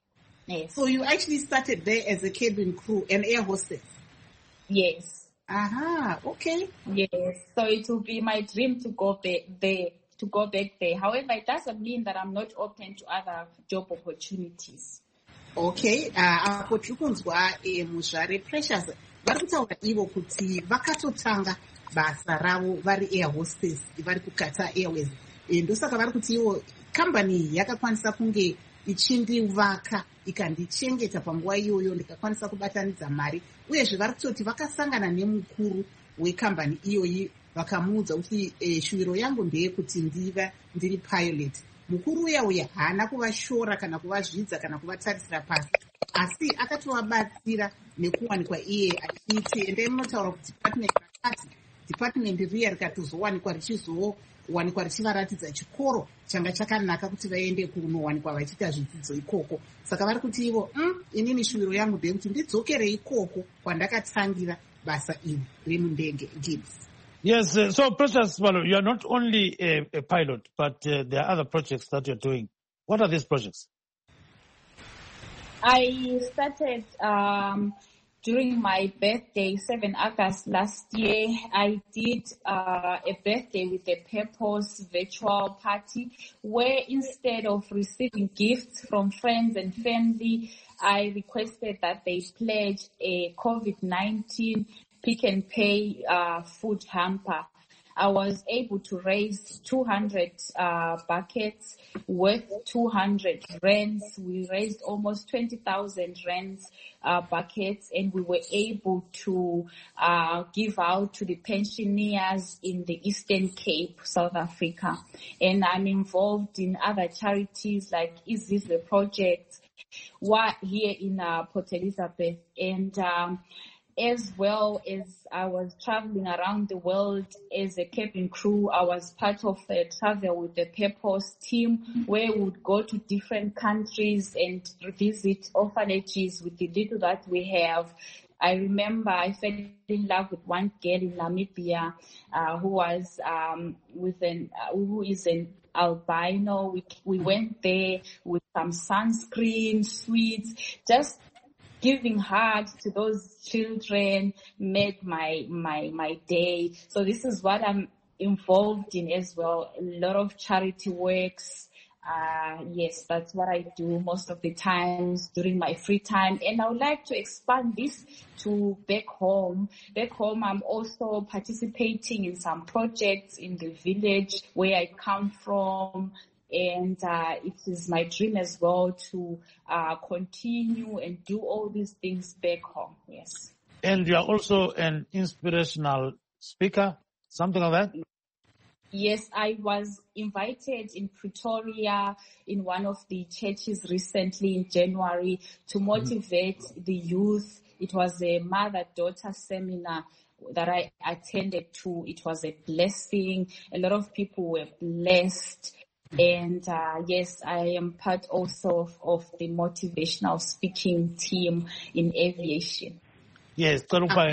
Yes. So you actually started there as a cabin crew, an air hostess? Yes. Aha, okay. Yes. So it will be my dream to go back there, to go back there. However, it doesn't mean that I'm not open to other job opportunities. Okay, uh, apo tiri kunzwa muzvare Precious vari kutaura ivo kuti vakatotanga basa ravo vari air hostess vari kuKatar Airways. Ndosaka vari kuti ivo kambani yakakwanisa kunge ichindivaka ikandichengeta panguva iyoyo ndikakwanisa kubatanidza mari, uyezve vari kutoti vakasangana nemukuru wekambani iyoyi vakamuudza kuti e, shuviro yangu ndeyekuti ndiva ndiri pilot. Mukuru uya uya haana kuvashora kana kuvazvidza kana kuvatarisira pasi, asi akatovabatsira nekuwanikwa iye achiti endai munotaura kuti department rakati, department riya rikatozowanikwa richizowanikwa richivaratidza chikoro changa chakanaka kuti vaende kunowanikwa vachiita zvidzidzo ikoko. Saka vari kuti ivo mm, inini shuviro yangu ndeyekuti ndidzokerei ikoko kwandakatangira basa iri remundege Gibbs. Yes, uh, so Precious, well, you are not only a, a pilot, but uh, there are other projects that you're doing. What are these projects? I started um, during my birthday, seventh of August last year. I did uh, a birthday with a purpose virtual party where instead of receiving gifts from friends and family, I requested that they pledge a COVID nineteen Pick and Pay uh, food hamper. I was able to raise two hundred uh, buckets worth two hundred rands. We raised almost twenty thousand rands uh, buckets, and we were able to uh, give out to the pensioners in the Eastern Cape, South Africa. And I'm involved in other charities like Izizwe Project here in uh, Port Elizabeth, and um, as well as I was traveling around the world as a cabin crew. I was part of a travel with the Purpose team where we would go to different countries and visit orphanages with the little that we have. I remember I fell in love with one girl in Namibia uh, who was um, with an uh, who is an albino. We we went there with some sunscreen, sweets, just giving hugs to those children made my my my day. So this is what I'm involved in as well. A lot of charity works. Uh, yes, that's what I do most of the times during my free time. And I would like to expand this to back home. Back home, I'm also participating in some projects in the village where I come from. And uh, it is my dream as well to uh, continue and do all these things back home. Yes. And you are also an inspirational speaker, something like that? Yes, I was invited in Pretoria in one of the churches recently in January to motivate mm-hmm. the youth. It was a mother-daughter seminar that I attended to. It was a blessing. A lot of people were blessed. And uh, yes, I am part also of, of the motivational speaking team in aviation. Yes,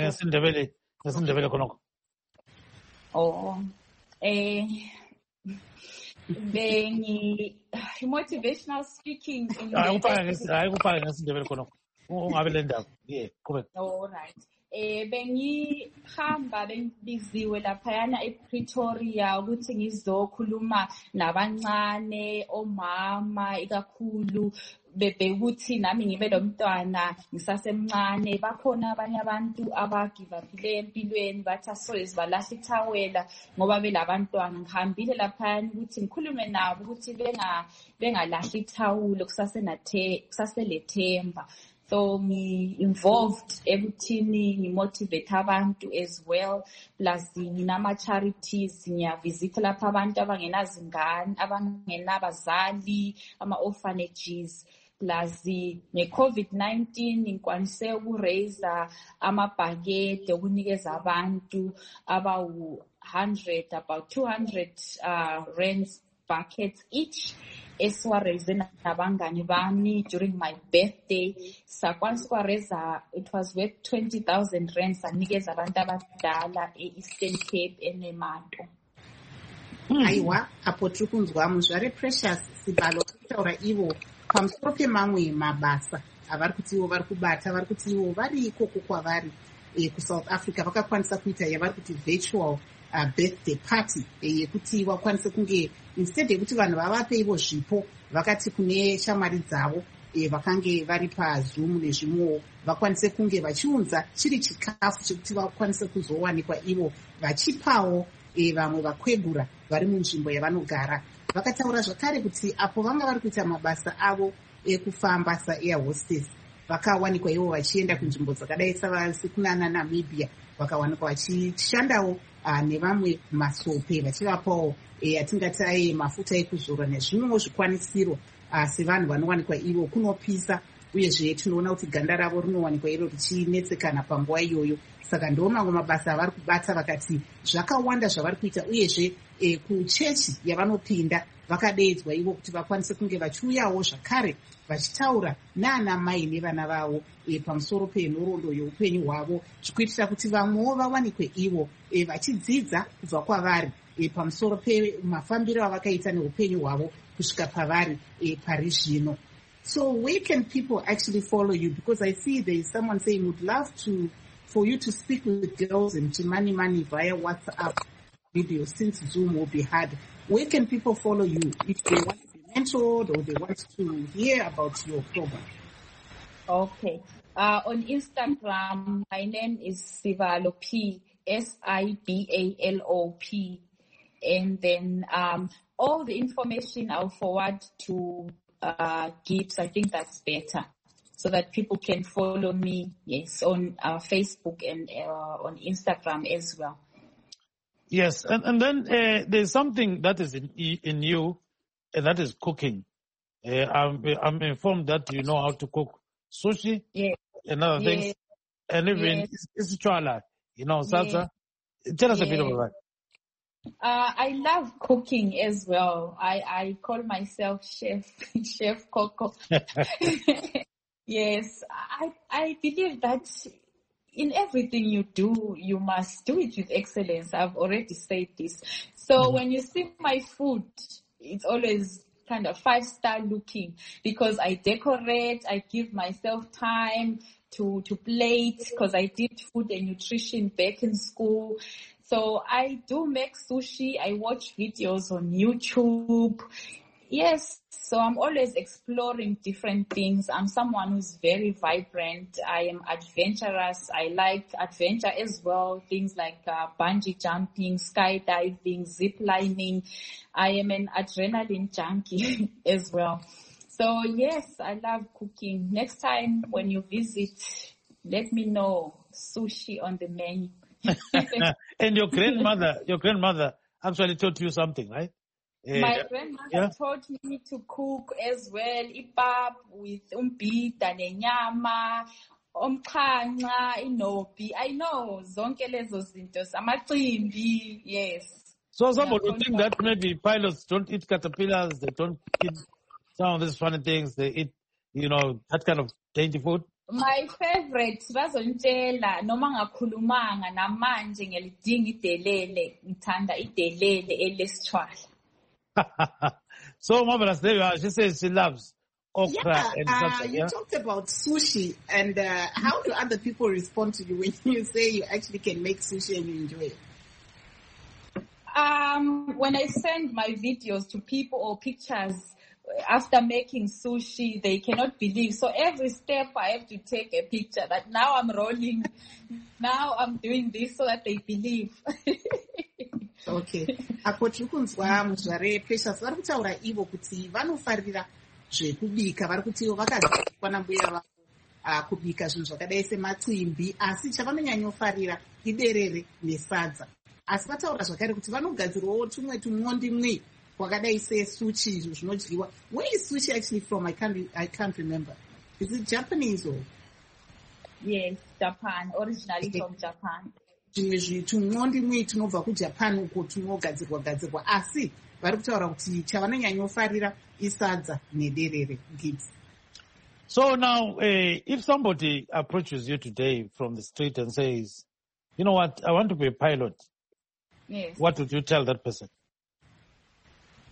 oh, eh, the motivational speaking in all right. Eh bengihamba bengibiziwe laphayana ePretoria ukuthi ngizokhuluma nabancane omama ikakhulu bebekuthi nami ngibe lo mntwana ngisasemncane. Bakhona abanye abantu abagivaphile empilweni bathi asoze balahla ithawela ngoba belabantwana. Ngihambile laphayana ukuthi ngikhulume nabo ukuthi benga bengalahla ithawulo kusasenathe kusaselethemba. So me involved ekuthini ngimotivate abantu as well, plus nginama charities ngiyavisita lapha abantu abangenazingane abangenabazali ama orphanages, plus ne COVID nineteen ngikwanise ukuraise amabhakede ukunikeza abantu about one hundred, about two hundred uh, rands buckets each. Eswarezena nabangani bami during my birthday. Sakwansi kwareza, it was worth twenty thousand rands anikeza abantu abadala e-Eastern Cape eNemanto. Aiwa, apo tiri kunzwa muzvare Precious Sibalo kutaura ivo pamusoro pemamwe mabasa avari kutiwo vari kubata vari kutiwo vari ikoko kwavari e, kusouth africa vakakwanisa kuita yavari kuti virtual uh, birthday party yekuti e, vakwanise kunge instead yekuti vanhu vavape ivo zvipo vakati kune shamwari dzavo e, vakange vari pazoom nezvimwewo vakwanise kunge vachiunza chiri chikafu chekuti vakwanise kuzowanikwa ivo vachipawo e, vamwe vakwegura vari munzvimbo yavanogara. Vakataura zvakare kuti apo vanga vari kuita mabasa avo ekufamba saair hostess vakawanikwa ivo vachienda kunzvimbo dzakadai sekunana Namibia vakawanikwa vachishandawo uh, nevamwe masope vachivapawo atingati e, aye mafuta ekuzora nezvimwewo zvikwanisiro uh, sevanhu vanowanikwa ivo kunopisa uyezve tinoona kuti ganda ravo rinowanikwa iro richinetsekana panguva iyoyo. Saka ndo mamwe mabasa avari kubata vakati zvakawanda zvavari kuita uyezve e, kuchechi yavanopinda vakadeedzwa ivo kuti vakwanise kunge vachiuyawo zvakare vachitaura naana mai nevana vavo e, pamusoro penhoroondo youpenyu hwavo zvikuitira kuti vamwewo vawanikwe ivo e, vachidzidza kubva kwavari e, pamusoro pemafambiro avakaita neupenyu hwavo kusvika pavari e, pari zvino. So where can people actually follow you? Because I see there is someone saying would love to for you to speak with girls in Chimani Money via WhatsApp video since Zoom will be hard. Where can people follow you if they want to be mentored or they want to hear about your program? Okay. Uh, on Instagram, my name is Sibalo P, S I B A L O P. And then um, all the information I'll forward to uh, Gibbs. I think that's better, so that people can follow me, yes, on uh, Facebook and uh, on Instagram as well. Yes, and, and then uh, there's something that is in, in you, and that is cooking. Uh, I'm, I'm informed that you know how to cook sushi yes. and other yes. things, and even yes. it's chwala, you know, salsa. Yes. Tell us yes. a bit about that. Uh, I love cooking as well. I, I call myself Chef, Chef Coco. Yes, I, I believe that in everything you do, you must do it with excellence. I've already said this. So mm-hmm. when you see my food, it's always kind of five-star looking because I decorate, I give myself time to, to plate because I did food and nutrition back in school. So I do make sushi. I watch videos on YouTube. Yes, so I'm always exploring different things. I'm someone who's very vibrant. I am adventurous. I like adventure as well. Things like uh, bungee jumping, skydiving, zip lining. I am an adrenaline junkie as well. So yes, I love cooking. Next time when you visit, let me know. Sushi on the menu. And your grandmother, your grandmother actually taught you something, right? My grandmother yeah. taught me to cook as well. Ipap with umbida nenyama, umkhanca, inopi. I know zonke lezo zinto, amaqimbi, yes. So somebody would think that maybe pilots don't eat caterpillars, they don't eat some of these funny things, they eat, you know, that kind of dainty food. My favorite, bazontshela noma ngakhulumanga namanje ngiyalidinga idelele, ngithanda idelele elesitshwala. So marvelous, there you are. She says she loves okra. Yeah, and uh, you yeah? talked about sushi, and uh, how do other people respond to you when you say you actually can make sushi and you enjoy it? Um, when I send my videos to people or pictures after making sushi, they cannot believe. So every step I have to take a picture that now I'm rolling, now I'm doing this so that they believe. Okay. Apo tiri kunzwa muzvare Precious vari kutaura ivo kuti vanofarira zvekubika, vari kuti vakazikwana mbuya vavo kubika zvinhu zvakadai semacimbi, asi chavanonyanyofarira iderere nesadza. Asi vataura zvakare kuti vanogadzirwawo tumwe tumwondimwe wakadai sesushi izvo zvinodyiwa. Where is sushi actually from? I can't, I can't remember. Is it Japanese or? Yes, Japan, originally okay. From Japan. Zvimwe zvitumwondimwe tunobva kuJapan uko tunogadzirwa gadzirwa, asi vari kutaura kuti chavanonyanyofarira isadza nederere. Gibbs. So now, uh, if somebody approaches you today from the street and says, you know what, I want to be a pilot. Yes. What would you tell that person?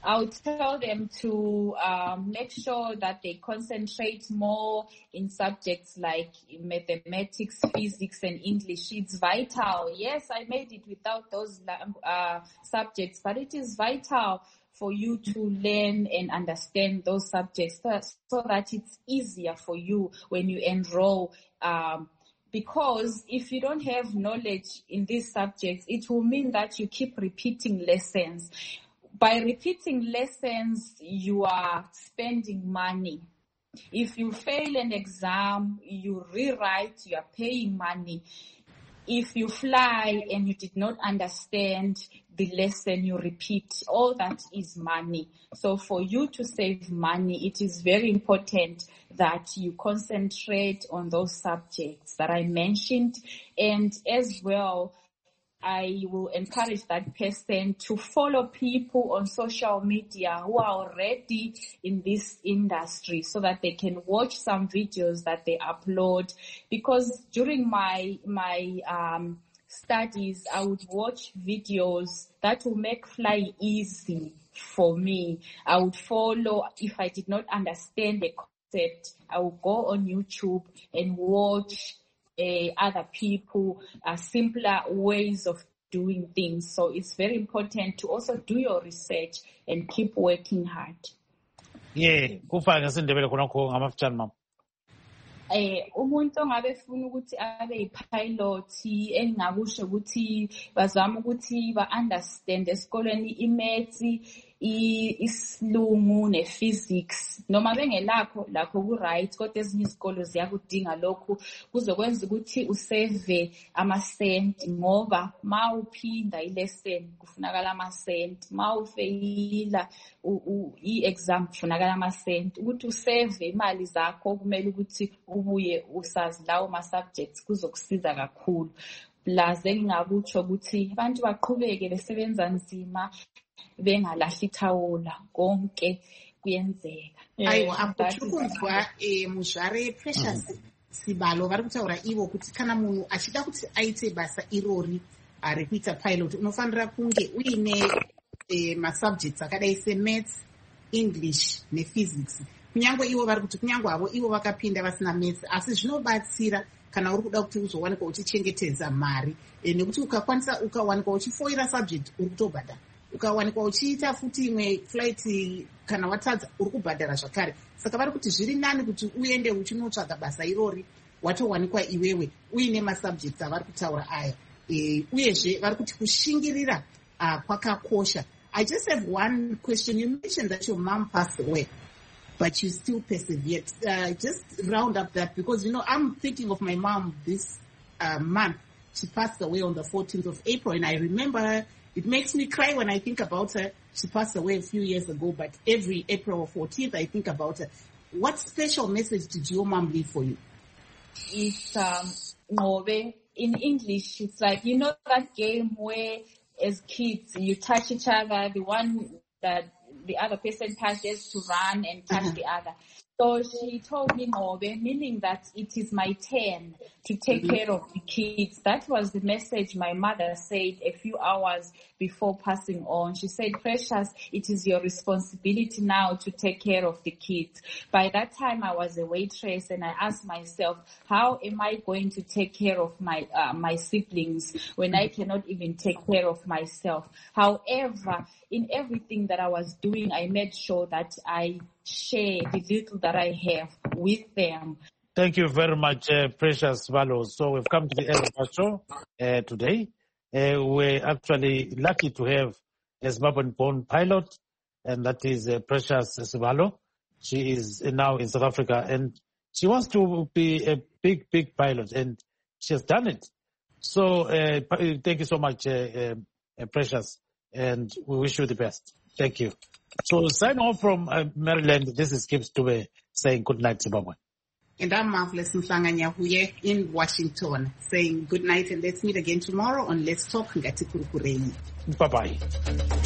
I'll tell them to um, make sure that they concentrate more in subjects like mathematics, physics, and English. It's vital. Yes, I made it without those uh, subjects, but it is vital for you to learn and understand those subjects so that it's easier for you when you enroll. Um, because if you don't have knowledge in these subjects, it will mean that you keep repeating lessons. By repeating lessons, you are spending money. If you fail an exam, you rewrite, you are paying money. If you fly and you did not understand the lesson, you repeat. All that is money. So for you to save money, it is very important that you concentrate on those subjects that I mentioned. And as well, I will encourage that person to follow people on social media who are already in this industry so that they can watch some videos that they upload. Because during my, my, um, studies, I would watch videos that will make fly easy for me. I would follow, if I did not understand the concept, I would go on YouTube and watch Uh, other people, uh, simpler ways of doing things. So it's very important to also do your research and keep working hard. Yeah, kufaka sindebele khonokho ngamafutshane mama. Eh umuntu ongabe funa ukuthi abe yipilot engingakusho ukuthi bazama ukuthi ba understand esikoleni imaths isilungu nephysics noma bengelakho lakho ku right kodwa ezinye izikolo ziyakudinga lokhu kuzokwenza ukuthi usave ama cent ngoba mawuphinda ilesson kufunakala ama cent mawufeyila i-exam kufunakala ama cent ukuthi usave imali zakho kumele ukuthi ubuye usazi lawo ma subjects kuzokusiza kakhulu. Plus engingakutsho ukuthi abantu baqhubeke besebenza nzima bengalahli thawula konke kuyenzeka. Aiwa akuchukunzwa eh muzvare Precious Sibalo vari kutaura ivo kuti kana munhu achida kuti aite basa irori ari kuita pilot unofanira kunge uine eh ma subjects akadai se maths, English ne physics. Kunyange ivo vari kuti kunyange avo ivo vakapinda vasina maths asi zvinobatsira kana uri kuda kuti uzowanikwa uchichengetedza mari nekuti ukakwanisa ukawanikwa uchifoira subject uri kutobhadhara ukawanikwa uchiita futi imwe flight kana watadza uri kubhadhara zvakare. Saka vari kuti zviri nani kuti uende uchinotsvaga basa irori watowanikwa iwewe uine masubjects avari kutaura aya. Uyezve vari kuti kushingirira kwakakosha. I just have one question. You mentioned that your mom passed away, but you still persevered. Uh, just round up that because, you know, I'm thinking of my mom this uh, month. She passed away on the fourteenth of April, and I remember her. It makes me cry when I think about her. She passed away a few years ago, but every April fourteenth, I think about her. What special message did your mom leave for you? It's um, Ngobe. In English, it's like, you know that game where as kids you touch each other, the one that the other person touches to run and touch uh-huh. the other. So she told me Ngobe, meaning that it is my turn to take mm-hmm. care of the kids. That was the message my mother said a few hours before passing on. She said, Precious, it is your responsibility now to take care of the kids. By that time, I was a waitress, and I asked myself, how am I going to take care of my uh, my siblings when I cannot even take care of myself? However, in everything that I was doing, I made sure that I share the little that I have with them. Thank you very much, uh, Precious Sibalo. So we've come to the end of our show uh, today. Uh, we're actually lucky to have a Zimbabwean-born pilot, and that is uh, Precious Sibalo. She is now in South Africa, and she wants to be a big, big pilot, and she has done it. So uh, thank you so much, uh, uh, Precious, and we wish you the best. Thank you. So sign off from uh, Maryland. This is Gibbs Dube saying good night, Zimbabwe. And I'm Marvelous Mhlanga-Nyahuye in Washington saying good night, and let's meet again tomorrow on Let's Talk Ngati Kurukureni. Bye-bye.